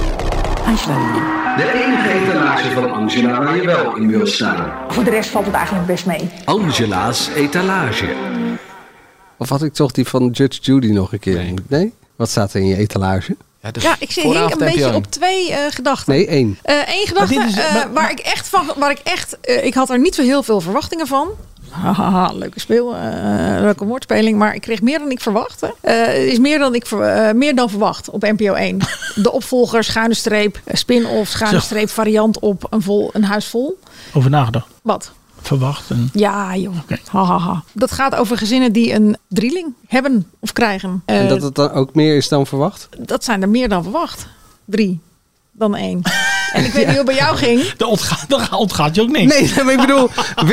De enige etalage van Angela waar je wel in wil staan. Voor de rest valt het eigenlijk best mee. Angela's etalage. Of had ik toch die van Judge Judy nog een keer? Nee? Wat staat er in je etalage? Ja, ik hing een beetje op 2 gedachten. Nee, 1. 1 gedachte ik had er niet zo heel veel verwachtingen van. Haha, leuke woordspeling. Maar ik kreeg meer dan ik verwachtte. Is meer dan verwacht op NPO 1. De opvolger, schuine streep, spin-off, schuine streep, variant op een huis vol. Over nagedacht. Wat? Verwachten. Ja, joh. Okay. Dat gaat over gezinnen die een drieling hebben of krijgen. En dat het dan ook meer is dan verwacht? Dat zijn er meer dan verwacht. 3 dan 1. En ik weet niet hoe het bij jou ging. Dan ontgaat je ook niks. Nee, maar ik bedoel,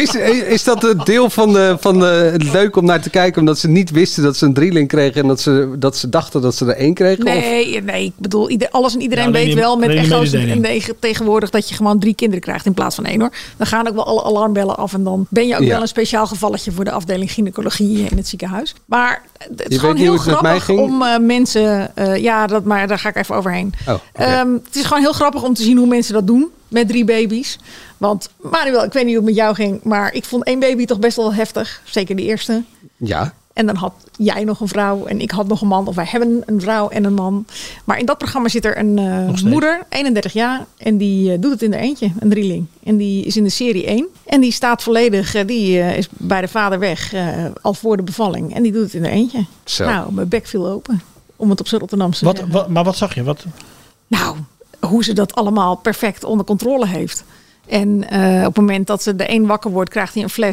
is dat het deel van het leuk om naar te kijken, omdat ze niet wisten dat ze een drieling kregen en dat ze dachten dat ze er 1 kregen? Nee, ik bedoel, alles en iedereen weet wel met echo's en tegenwoordig dat je gewoon 3 kinderen krijgt in plaats van 1, hoor. Dan gaan ook wel alle alarmbellen af en dan ben je ook wel een speciaal gevalletje voor de afdeling gynaecologie in het ziekenhuis. Maar het is gewoon heel grappig om mensen... maar daar ga ik even overheen. Oh, okay. Het is gewoon heel grappig om te zien hoe mensen dat doen met 3 baby's. Want Manuel, ik weet niet hoe het met jou ging, maar ik vond 1 baby toch best wel heftig. Zeker de eerste. Ja. En dan had jij nog een vrouw en ik had nog een man. Of wij hebben een vrouw en een man. Maar in dat programma zit er een moeder, 31 jaar. En die doet het in haar eentje, een drieling. En die is in de serie 1. En die staat volledig, die is bij de vader weg al voor de bevalling. En die doet het in haar eentje. Zo. Nou, mijn bek viel open. Om het op zijn Rotterdamse te zeggen. Maar wat zag je? Nou, hoe ze dat allemaal perfect onder controle heeft. En op het moment dat ze de een wakker wordt, krijgt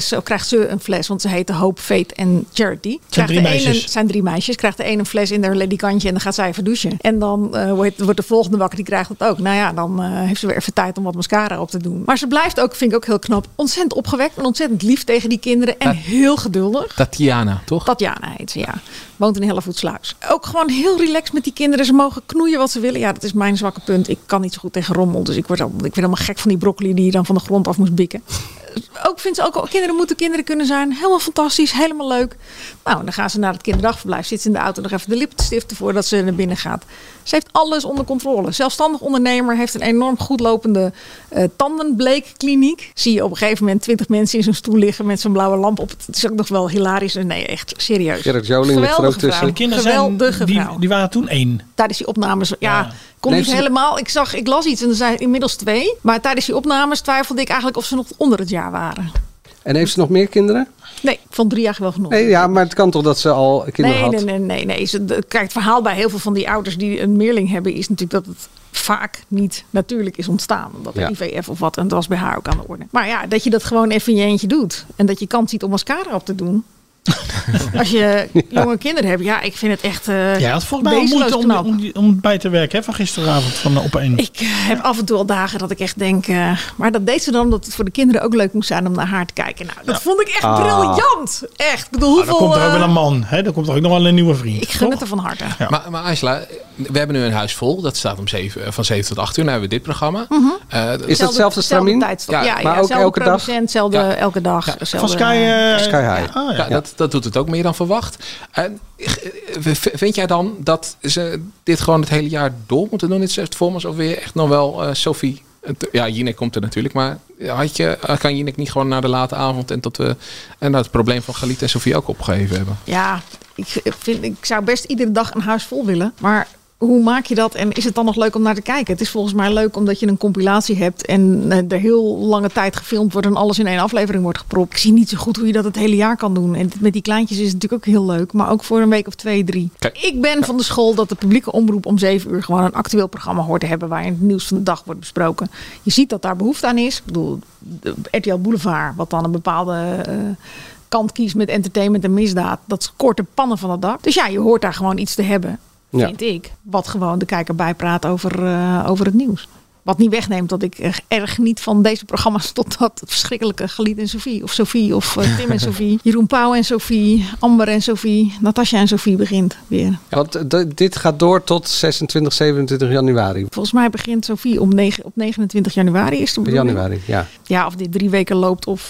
ze een fles. Want ze heten Hope, Faith en Charity. Het zijn 3 meisjes. Krijgt de een een fles in haar ledikantje en dan gaat zij even douchen. En dan wordt de volgende wakker, die krijgt het ook. Nou ja, dan heeft ze weer even tijd om wat mascara op te doen. Maar ze blijft ook, vind ik ook heel knap, ontzettend opgewekt en ontzettend lief tegen die kinderen. En heel geduldig. Tatiana, toch? Tatiana heet ze, ja. Woont in Hellevoetsluis. Ook gewoon heel relaxed met die kinderen. Ze mogen knoeien wat ze willen. Ja, dat is mijn zwakke punt. Ik kan niet zo goed tegen rommel. Dus ik werd helemaal gek van die broccoli die je dan van de grond af moest bikken. Vindt ze ook, kinderen moeten kinderen kunnen zijn. Helemaal fantastisch, helemaal leuk. Nou, dan gaan ze naar het kinderdagverblijf. Zit ze in de auto nog even de lipstiften voordat ze naar binnen gaat. Ze heeft alles onder controle. Zelfstandig ondernemer, heeft een enorm goed lopende tandenbleekkliniek. Zie je op een gegeven moment 20 mensen in zo'n stoel liggen met zo'n blauwe lamp op. Het is ook nog wel hilarisch. Nee, echt serieus. Gerrit Joling ligt er ook tussen. De kinderen die waren toen 1. Tijdens die opnames, kon niet helemaal. Ik las iets en er zijn inmiddels 2. Maar tijdens die opnames twijfelde ik eigenlijk of ze nog onder het jaar waren. En heeft ze nog meer kinderen? Nee, ik vond 3 jaar wel genoeg. Nee, ja, maar het kan toch dat ze al kinderen had? Nee. Kijk, het verhaal bij heel veel van die ouders die een meerling hebben is natuurlijk dat het vaak niet natuurlijk is ontstaan. Dat er IVF of wat, en dat was bij haar ook aan de orde. Maar ja, dat je dat gewoon even in je eentje doet. En dat je kans ziet om mascara op te doen. Als je jonge kinderen hebt, ja, ik vind het echt Ja, het volgens mij wel moeite om bij te werken, hè, van gisteravond van op 1. Ik heb af en toe al dagen dat ik echt denk... maar dat deed ze dan omdat het voor de kinderen ook leuk moest zijn om naar haar te kijken. Nou, dat vond ik echt briljant. Echt. Ik bedoel, hoeveel... Dan komt er ook wel een man. Hè? Dan komt er ook nog wel een nieuwe vriend. Ik gun het er van harte. Ja. Maar Angela, we hebben nu een huis vol. Dat staat van 7 tot 8 uur. Nu hebben we dit programma. Is dat hetzelfde stramien? Ja, maar ook elke dag? Elke dag. Van Sky High. Dat doet het ook meer dan verwacht. Vind jij dan dat ze dit gewoon het hele jaar door moeten doen? Dit is voor me alsof weer echt nog wel Sophie... Ja, Jinek komt er natuurlijk, maar kan Jinek niet gewoon naar de late avond en tot we het probleem van Galit en Sophie ook opgegeven hebben? Ja, ik zou best iedere dag een huis vol willen, maar hoe maak je dat en is het dan nog leuk om naar te kijken? Het is volgens mij leuk omdat je een compilatie hebt en er heel lange tijd gefilmd wordt en alles in 1 aflevering wordt gepropt. Ik zie niet zo goed hoe je dat het hele jaar kan doen. En met die kleintjes is het natuurlijk ook heel leuk, maar ook voor een week of 2, 3. Kijk. Ik ben van de school dat de publieke omroep om 7 uur gewoon een actueel programma hoort te hebben waarin het nieuws van de dag wordt besproken. Je ziet dat daar behoefte aan is. Ik bedoel, de RTL Boulevard, wat dan een bepaalde... kant kiest met entertainment en misdaad. Dat scoort de pannen van het dak. Dus ja, je hoort daar gewoon iets te hebben. Vind ik. Wat gewoon de kijker bijpraat over het nieuws. Wat niet wegneemt dat ik erg geniet van deze programma's tot dat verschrikkelijke Galit en Sophie. Of Sophie of Tim en Sophie. Jeroen Pauw en Sophie. Amber en Sophie. Natasja en Sophie begint weer. Want dit gaat door tot 26, 27 januari. Volgens mij begint Sophie op 29 januari is de bedoeling. Januari, ja. Ja, of dit 3 weken loopt of...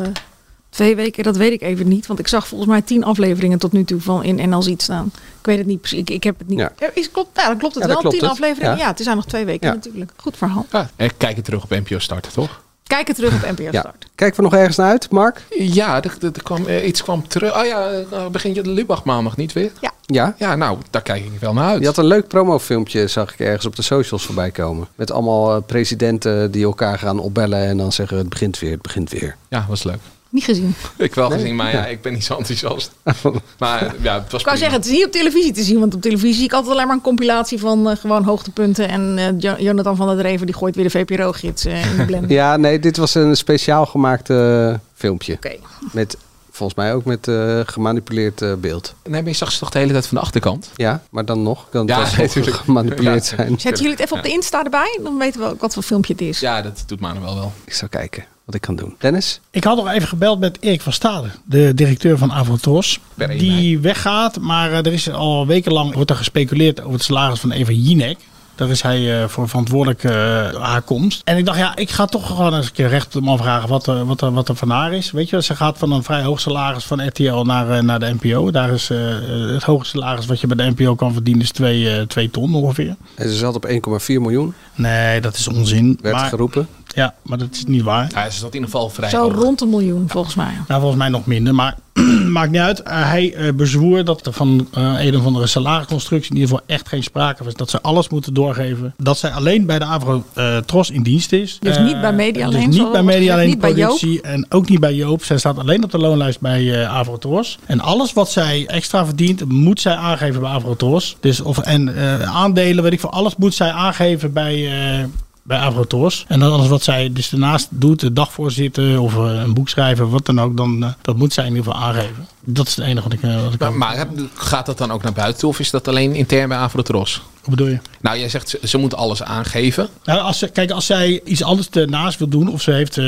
2 weken, dat weet ik even niet. Want ik zag volgens mij 10 afleveringen tot nu toe van in NL Ziet staan. Ik weet het niet precies. Ik heb het niet. Ja. Dan klopt het wel. 10 afleveringen. Ja, het zijn nog 2 weken natuurlijk. Goed verhaal. Kijk het terug op NPO Start, toch? Kijken terug op NPO Start. Kijken we nog ergens naar uit, Mark? Ja, iets kwam terug. Oh ja, begint de Lubach maandag niet weer? Ja. Ja, nou, daar kijk ik wel naar uit. Je had een leuk promofilmpje, zag ik ergens op de socials voorbij komen. Met allemaal presidenten die elkaar gaan opbellen en dan zeggen het begint weer. Ja, was leuk. Niet gezien. Ik wel gezien, maar ik ben niet zo enthousiast. Maar ja, het was ik kan zeggen, het is niet op televisie te zien. Want op televisie zie ik altijd alleen maar een compilatie van gewoon hoogtepunten. En Jonathan van der Dreven die gooit weer de VPRO-gids in de blender. Ja, nee, dit was een speciaal gemaakte filmpje. Oké. Met... Volgens mij ook met gemanipuleerd beeld. Nee, maar je zag ze toch de hele tijd van de achterkant? Ja, maar dan nog. Kan het natuurlijk gemanipuleerd zijn. Zetten jullie het even op de Insta erbij? Dan weten we ook wat voor filmpje het is. Ja, dat doet Manuel wel. Ik zou kijken wat ik kan doen. Dennis? Ik had nog even gebeld met Erik van Stade, de directeur van Avrotros. Die weggaat, maar er is al wekenlang wordt er gespeculeerd over het salaris van Eva Jinek. Daar is hij voor verantwoordelijk haar komst. En ik dacht, ik ga toch gewoon eens een keer recht op de man vragen wat er van haar is. Weet je, ze gaat van een vrij hoog salaris van RTL naar de NPO. Daar is het hoogste salaris wat je bij de NPO kan verdienen is 2 ton ongeveer. En ze zat op 1,4 miljoen. Nee, dat is onzin. Werd geroepen. Ja, maar dat is niet waar. Ja, ze zat in ieder geval vrij Zo hoog. rond 1 miljoen volgens mij. Nou, volgens mij nog minder, maar maakt niet uit. Hij bezwoer dat er van een of andere salarisconstructie in ieder geval echt geen sprake was. Dat ze alles moeten doorgeven. Dat zij alleen bij de Avrotros in dienst is. Dus niet bij Media Alleen. Dus niet bij Media Alleen niet productie en ook niet bij Joop. Zij staat alleen op de loonlijst bij Avrotros. En alles wat zij extra verdient, moet zij aangeven bij Avrotros. Dus aandelen, weet ik veel, alles moet zij aangeven bij Avrotros. En dan alles wat zij dus daarnaast doet, de dagvoorzitter of een boek schrijven, wat dan ook, dan dat moet zij in ieder geval aangeven. Dat is het enige wat ik kan. Maar gaat dat dan ook naar buiten toe of is dat alleen intern bij Avrotros? Hoe bedoel je? Nou, jij zegt ze moet alles aangeven. Nou, als zij iets anders ernaast wil doen of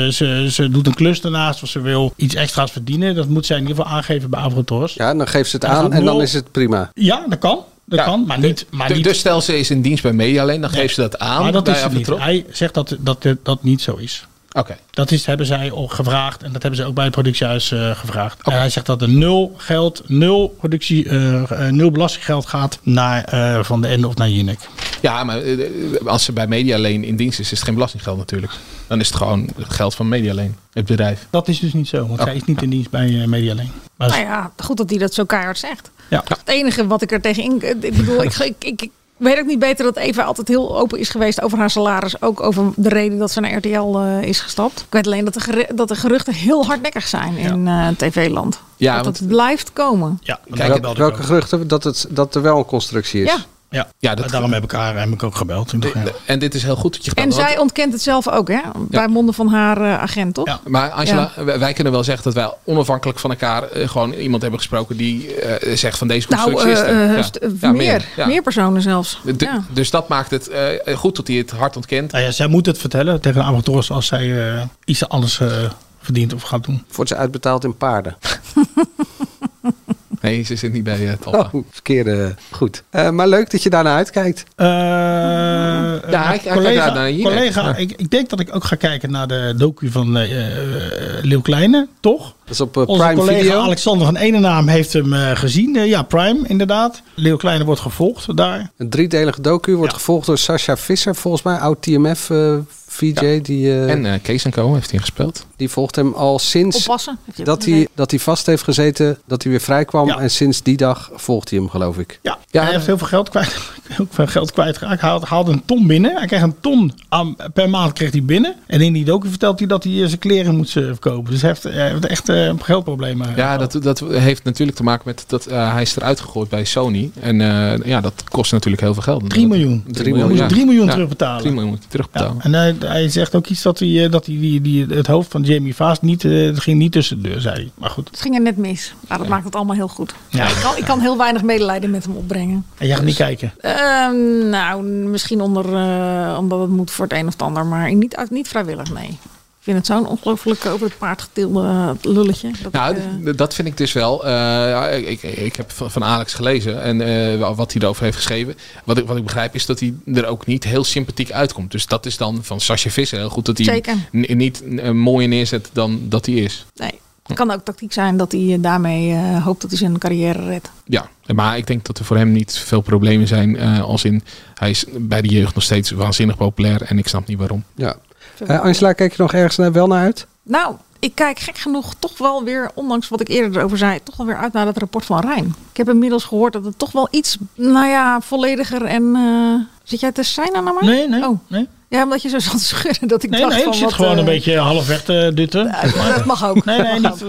ze doet een klus ernaast of ze wil iets extra's verdienen, dat moet zij in ieder geval aangeven bij Avrotros. Ja, dan geeft ze het aan en dan is het prima. Ja, dat kan. Dat kan, maar niet. Dus stel ze is in dienst bij Media Alleen, dan geeft ze dat aan. Maar dat bij is het niet. Hij zegt dat niet zo is. Oké. Dat hebben zij al gevraagd en dat hebben ze ook bij het productiehuis gevraagd. En hij zegt dat er nul belastinggeld gaat naar Van den Ende of naar Jinek. Ja, maar als ze bij Media Alleen in dienst is het geen belastinggeld natuurlijk. Dan is het gewoon het geld van Media Alleen, het bedrijf. Dat is dus niet zo, want zij is niet in dienst bij Media Alleen. Nou ja, goed dat hij dat zo keihard zegt. Ja. Het enige wat ik er tegenin... Ik bedoel, ik weet ook niet beter dat Eva altijd heel open is geweest over haar salaris. Ook over de reden dat ze naar RTL is gestapt. Ik weet alleen dat de geruchten heel hardnekkig zijn in tv-land. Ja, dat het blijft komen. Ja, welke geruchten? Dat er wel een constructie is. Ja. Daarom heb ik ook gebeld. En dit is heel goed dat je En zij ontkent het zelf ook, hè? Bij monden van haar agent, toch? Ja. Maar Angela, wij kunnen wel zeggen dat wij onafhankelijk van elkaar gewoon iemand hebben gesproken die zegt van deze constructie meer personen zelfs. Dus dat maakt het goed dat hij het hard ontkent. Zij moet het vertellen tegen de Amateurs als zij iets anders verdient of gaat doen. Wordt ze uitbetaald in paarden? Nee, ze zit niet bij Talpa. Verkeerde. Goed. Maar leuk dat je daarnaar uitkijkt. Collega, ik denk dat ik ook ga kijken naar de docu van Leeuw Kleine, toch? Dat is op Onze Prime collega Video. Alexander van Enenaam heeft hem gezien. Prime inderdaad. Leeuw Kleine wordt gevolgd daar. Een 3-delige docu wordt gevolgd door Sascha Visser, volgens mij, oud TMF VJ. En Kees & Co heeft hij gespeeld. Die volgt hem al sinds Oppassen, dat hij vast heeft gezeten, dat hij weer vrij kwam. En sinds die dag volgt hij hem, geloof ik. Ja, hij heeft heel veel geld kwijtgeraakt. Hij haalde een ton binnen. Hij kreeg een ton per maand kreeg hij binnen. En in die docu vertelt hij dat hij zijn kleren moet verkopen. Dus hij heeft echt geldproblemen. Ja, dat heeft natuurlijk te maken met dat hij is eruit gegooid bij Sony. En dat kost natuurlijk heel veel geld. 3 miljoen. 3 miljoen terugbetalen. 3 miljoen terugbetalen. Ja. En hij zegt ook iets dat het hoofd van Jamie Vaas het ging niet tussen de deur, zei hij. Maar goed. Het ging er net mis. Maar dat maakt het allemaal heel goed. Ja. Ik kan heel weinig medelijden met hem opbrengen. En jij gaat niet kijken? Misschien omdat het moet voor het een of het ander. Maar niet vrijwillig, nee. Ik vind het zo'n ongelooflijk over het paard getilde lulletje. Dat vind ik dus wel. Ik heb van Alex gelezen en wat hij erover heeft geschreven. Wat ik begrijp is dat hij er ook niet heel sympathiek uitkomt. Dus dat is dan van Sascha Visser heel goed dat hij niet mooier neerzet dan dat hij is. Nee, het kan ook tactiek zijn dat hij daarmee hoopt dat hij zijn carrière redt. Ja, maar ik denk dat er voor hem niet veel problemen zijn. Als in, hij is bij de jeugd nog steeds waanzinnig populair en ik snap niet waarom. Ja. Angela, kijk je nog ergens wel naar uit? Nou, ik kijk gek genoeg toch wel weer, ondanks wat ik eerder erover zei, toch wel weer uit naar dat rapport van Rijn. Ik heb inmiddels gehoord dat het toch wel iets, vollediger en... Zit jij te zijn naar mij? Nee. Ja, omdat je zo zat te schudden dat ik dacht van... ik zit gewoon een beetje halfweg te dutten. Dat mag ook. Nee, niet.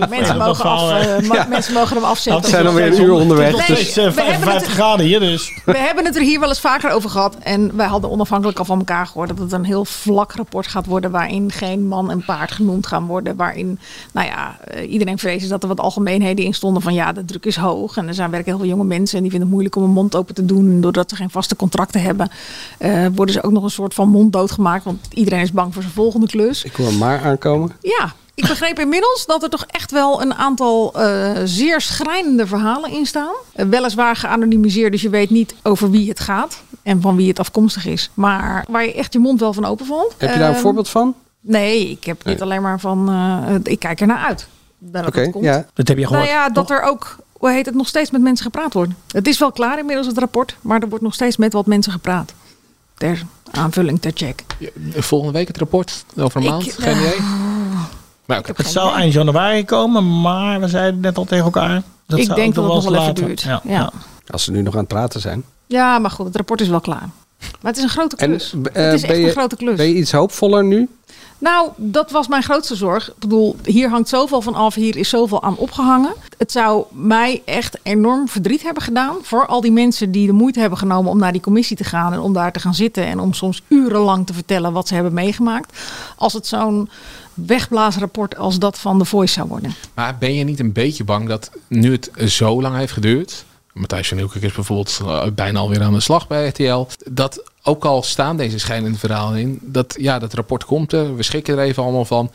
Mensen mogen hem afzetten. Dat zijn alweer een uur onderweg. Het is 55 graden hier dus. We hebben het er hier wel eens vaker over gehad. En wij hadden onafhankelijk al van elkaar gehoord dat het een heel vlak rapport gaat worden. Waarin geen man en paard genoemd gaan worden. Waarin, iedereen vreest dat er wat algemeenheden in stonden van de druk is hoog. En er werken heel veel jonge mensen en die vinden het moeilijk om een mond open te doen. Doordat ze geen vaste contracten hebben. Worden ze ook nog een soort van monddood gemaakt, want iedereen is bang voor zijn volgende klus. Ik hoor hem maar aankomen. Ja, ik begreep inmiddels dat er toch echt wel een aantal zeer schrijnende verhalen in staan. Weliswaar geanonimiseerd, dus je weet niet over wie het gaat en van wie het afkomstig is. Maar waar je echt je mond wel van openvalt. Heb je daar een voorbeeld van? Nee, ik heb niet alleen maar van... ik kijk er naar uit. Oké, ja. Dat heb je gehoord. Dat er ook... nog steeds met mensen gepraat wordt. Het is wel klaar inmiddels, het rapport, maar er wordt nog steeds met wat mensen gepraat. Ter aanvulling, ter check. Volgende week het rapport, over een maand, geen idee. Maar het zou eind januari komen, maar we zeiden net al tegen elkaar. Ik denk dat het nog wel even duurt. Ja. Als ze nu nog aan het praten zijn. Ja, maar goed, het rapport is wel klaar. Maar het is een grote klus. Het is echt een grote klus. Ben je iets hoopvoller nu? Nou, dat was mijn grootste zorg. Ik bedoel, hier hangt zoveel van af. Hier is zoveel aan opgehangen. Het zou mij echt enorm verdriet hebben gedaan. Voor al die mensen die de moeite hebben genomen om naar die commissie te gaan. En om daar te gaan zitten. En om soms urenlang te vertellen wat ze hebben meegemaakt. Als het zo'n wegblaasrapport als dat van The Voice zou worden. Maar ben je niet een beetje bang dat nu het zo lang heeft geduurd... Matthijs van Nieuwkerk is bijvoorbeeld bijna alweer aan de slag bij RTL. Dat ook al staan deze schijnende verhalen in, dat rapport komt er. We schrikken er even allemaal van.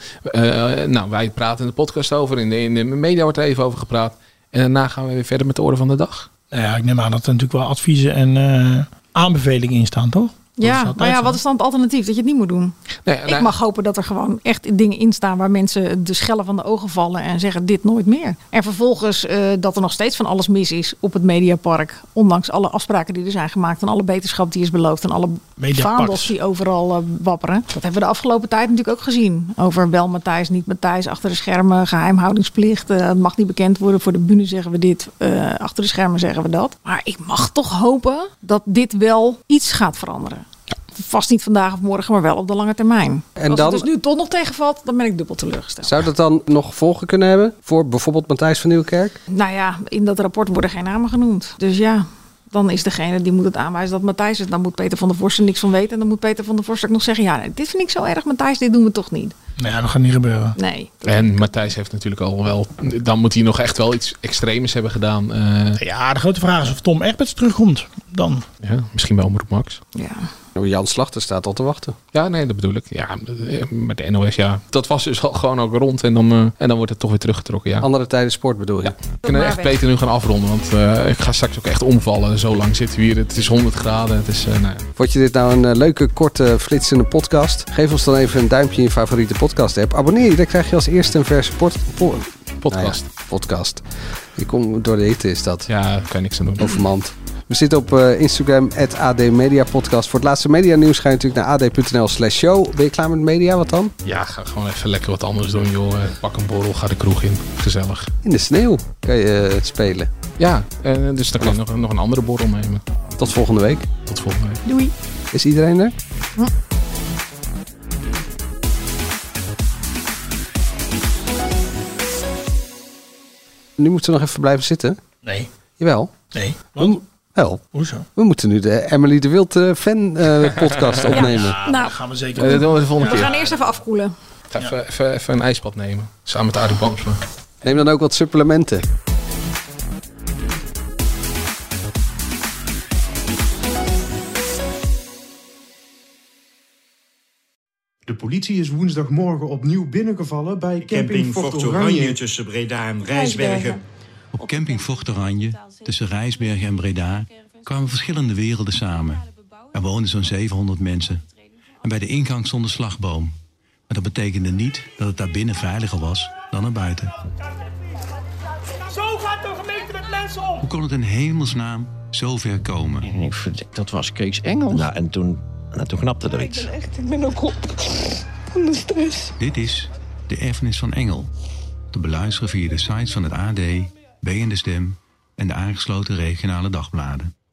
Wij praten in de podcast over. In de media wordt er even over gepraat. En daarna gaan we weer verder met de orde van de dag. Ja, ik neem aan dat er natuurlijk wel adviezen en aanbevelingen in staan, toch? Ja, maar wat is dan het alternatief? Dat je het niet moet doen. Ik mag hopen dat er gewoon echt dingen in staan waar mensen de schellen van de ogen vallen en zeggen dit nooit meer. En vervolgens dat er nog steeds van alles mis is op het Mediapark. Ondanks alle afspraken die er zijn gemaakt en alle beterschap die is beloofd en alle vaandels die overal wapperen. Dat hebben we de afgelopen tijd natuurlijk ook gezien. Over wel Matthijs, niet Matthijs, achter de schermen, geheimhoudingsplicht. Het mag niet bekend worden. Voor de bühne zeggen we dit, achter de schermen zeggen we dat. Maar ik mag toch hopen dat dit wel iets gaat veranderen. Vast niet vandaag of morgen, maar wel op de lange termijn. En als het dus nu toch nog tegenvalt, dan ben ik dubbel teleurgesteld. Zou dat dan nog gevolgen kunnen hebben voor bijvoorbeeld Matthijs van Nieuwkerk? Nou ja, in dat rapport worden geen namen genoemd. Dus ja, dan is degene die moet het aanwijzen dat Matthijs het. Dan moet Peter van der Vorst er niks van weten. En dan moet Peter van der Vorst ook nog zeggen, ja, nee, dit vind ik zo erg, Matthijs, dit doen we toch niet. Nou ja, dat gaat niet gebeuren. Nee. En Matthijs heeft natuurlijk al wel... Dan moet hij nog echt wel iets extreems hebben gedaan. Ja, de grote vraag is of Tom Egberts terugkomt dan. Ja, misschien wel Omroep Max. Ja. Jan Slachter staat al te wachten. Ja, nee, dat bedoel ik. Ja, met de NOS, ja. Dat was dus al gewoon ook rond en dan wordt het toch weer teruggetrokken, ja. Andere tijden sport bedoel je? Ja. We kunnen echt Peter nu gaan afronden, want ik ga straks ook echt omvallen. Zo lang zitten we hier. Het is 100 graden. Het is, Vond je dit nou een leuke, korte, flitsende podcast? Geef ons dan even een duimpje in je favoriete podcast app. Abonneer je, dan krijg je als eerste een verse podcast. Podcast. Je komt door de hitte is dat. Ja, daar kan je niks aan doen. Overmand. We zitten op Instagram, @ADMediapodcast. Voor het laatste media nieuws ga je natuurlijk naar ad.nl/show. Ben je klaar met media? Wat dan? Ja, ga gewoon even lekker wat anders doen, joh. Pak een borrel, ga de kroeg in. Gezellig. In de sneeuw kan je spelen. Ja, dus dan kan je nog een andere borrel nemen. Tot volgende week. Tot volgende week. Doei. Is iedereen er? Hm. Nu moeten we nog even blijven zitten. Nee. Jawel. Nee. Wat? Wel. Hoezo? We moeten nu de Emily de Wild fan podcast opnemen. Ja, nou, dat gaan we zeker Dat doen we de volgende we keer. gaan eerst even afkoelen. Ga even een ijsbad nemen. Samen met Arie Bamsma. Neem dan ook wat supplementen. De politie is woensdagmorgen opnieuw binnengevallen bij camping Fort Oranje tussen Breda en Rijsbergen. Op camping Fort Oranje, tussen Rijsbergen en Breda, kwamen verschillende werelden samen. Er woonden zo'n 700 mensen. En bij de ingang stond een slagboom. Maar dat betekende niet dat het daar binnen veiliger was dan er buiten. Zo gaat de gemeente met mensen om! Hoe kon het in hemelsnaam zo ver komen? Dat was Kees Engels. Nou, en toen knapte er iets. Ik ben ook op van de stress. Dit is De Erfenis van Engel. Te beluisteren via de sites van het AD, BN De Stem en de aangesloten regionale dagbladen.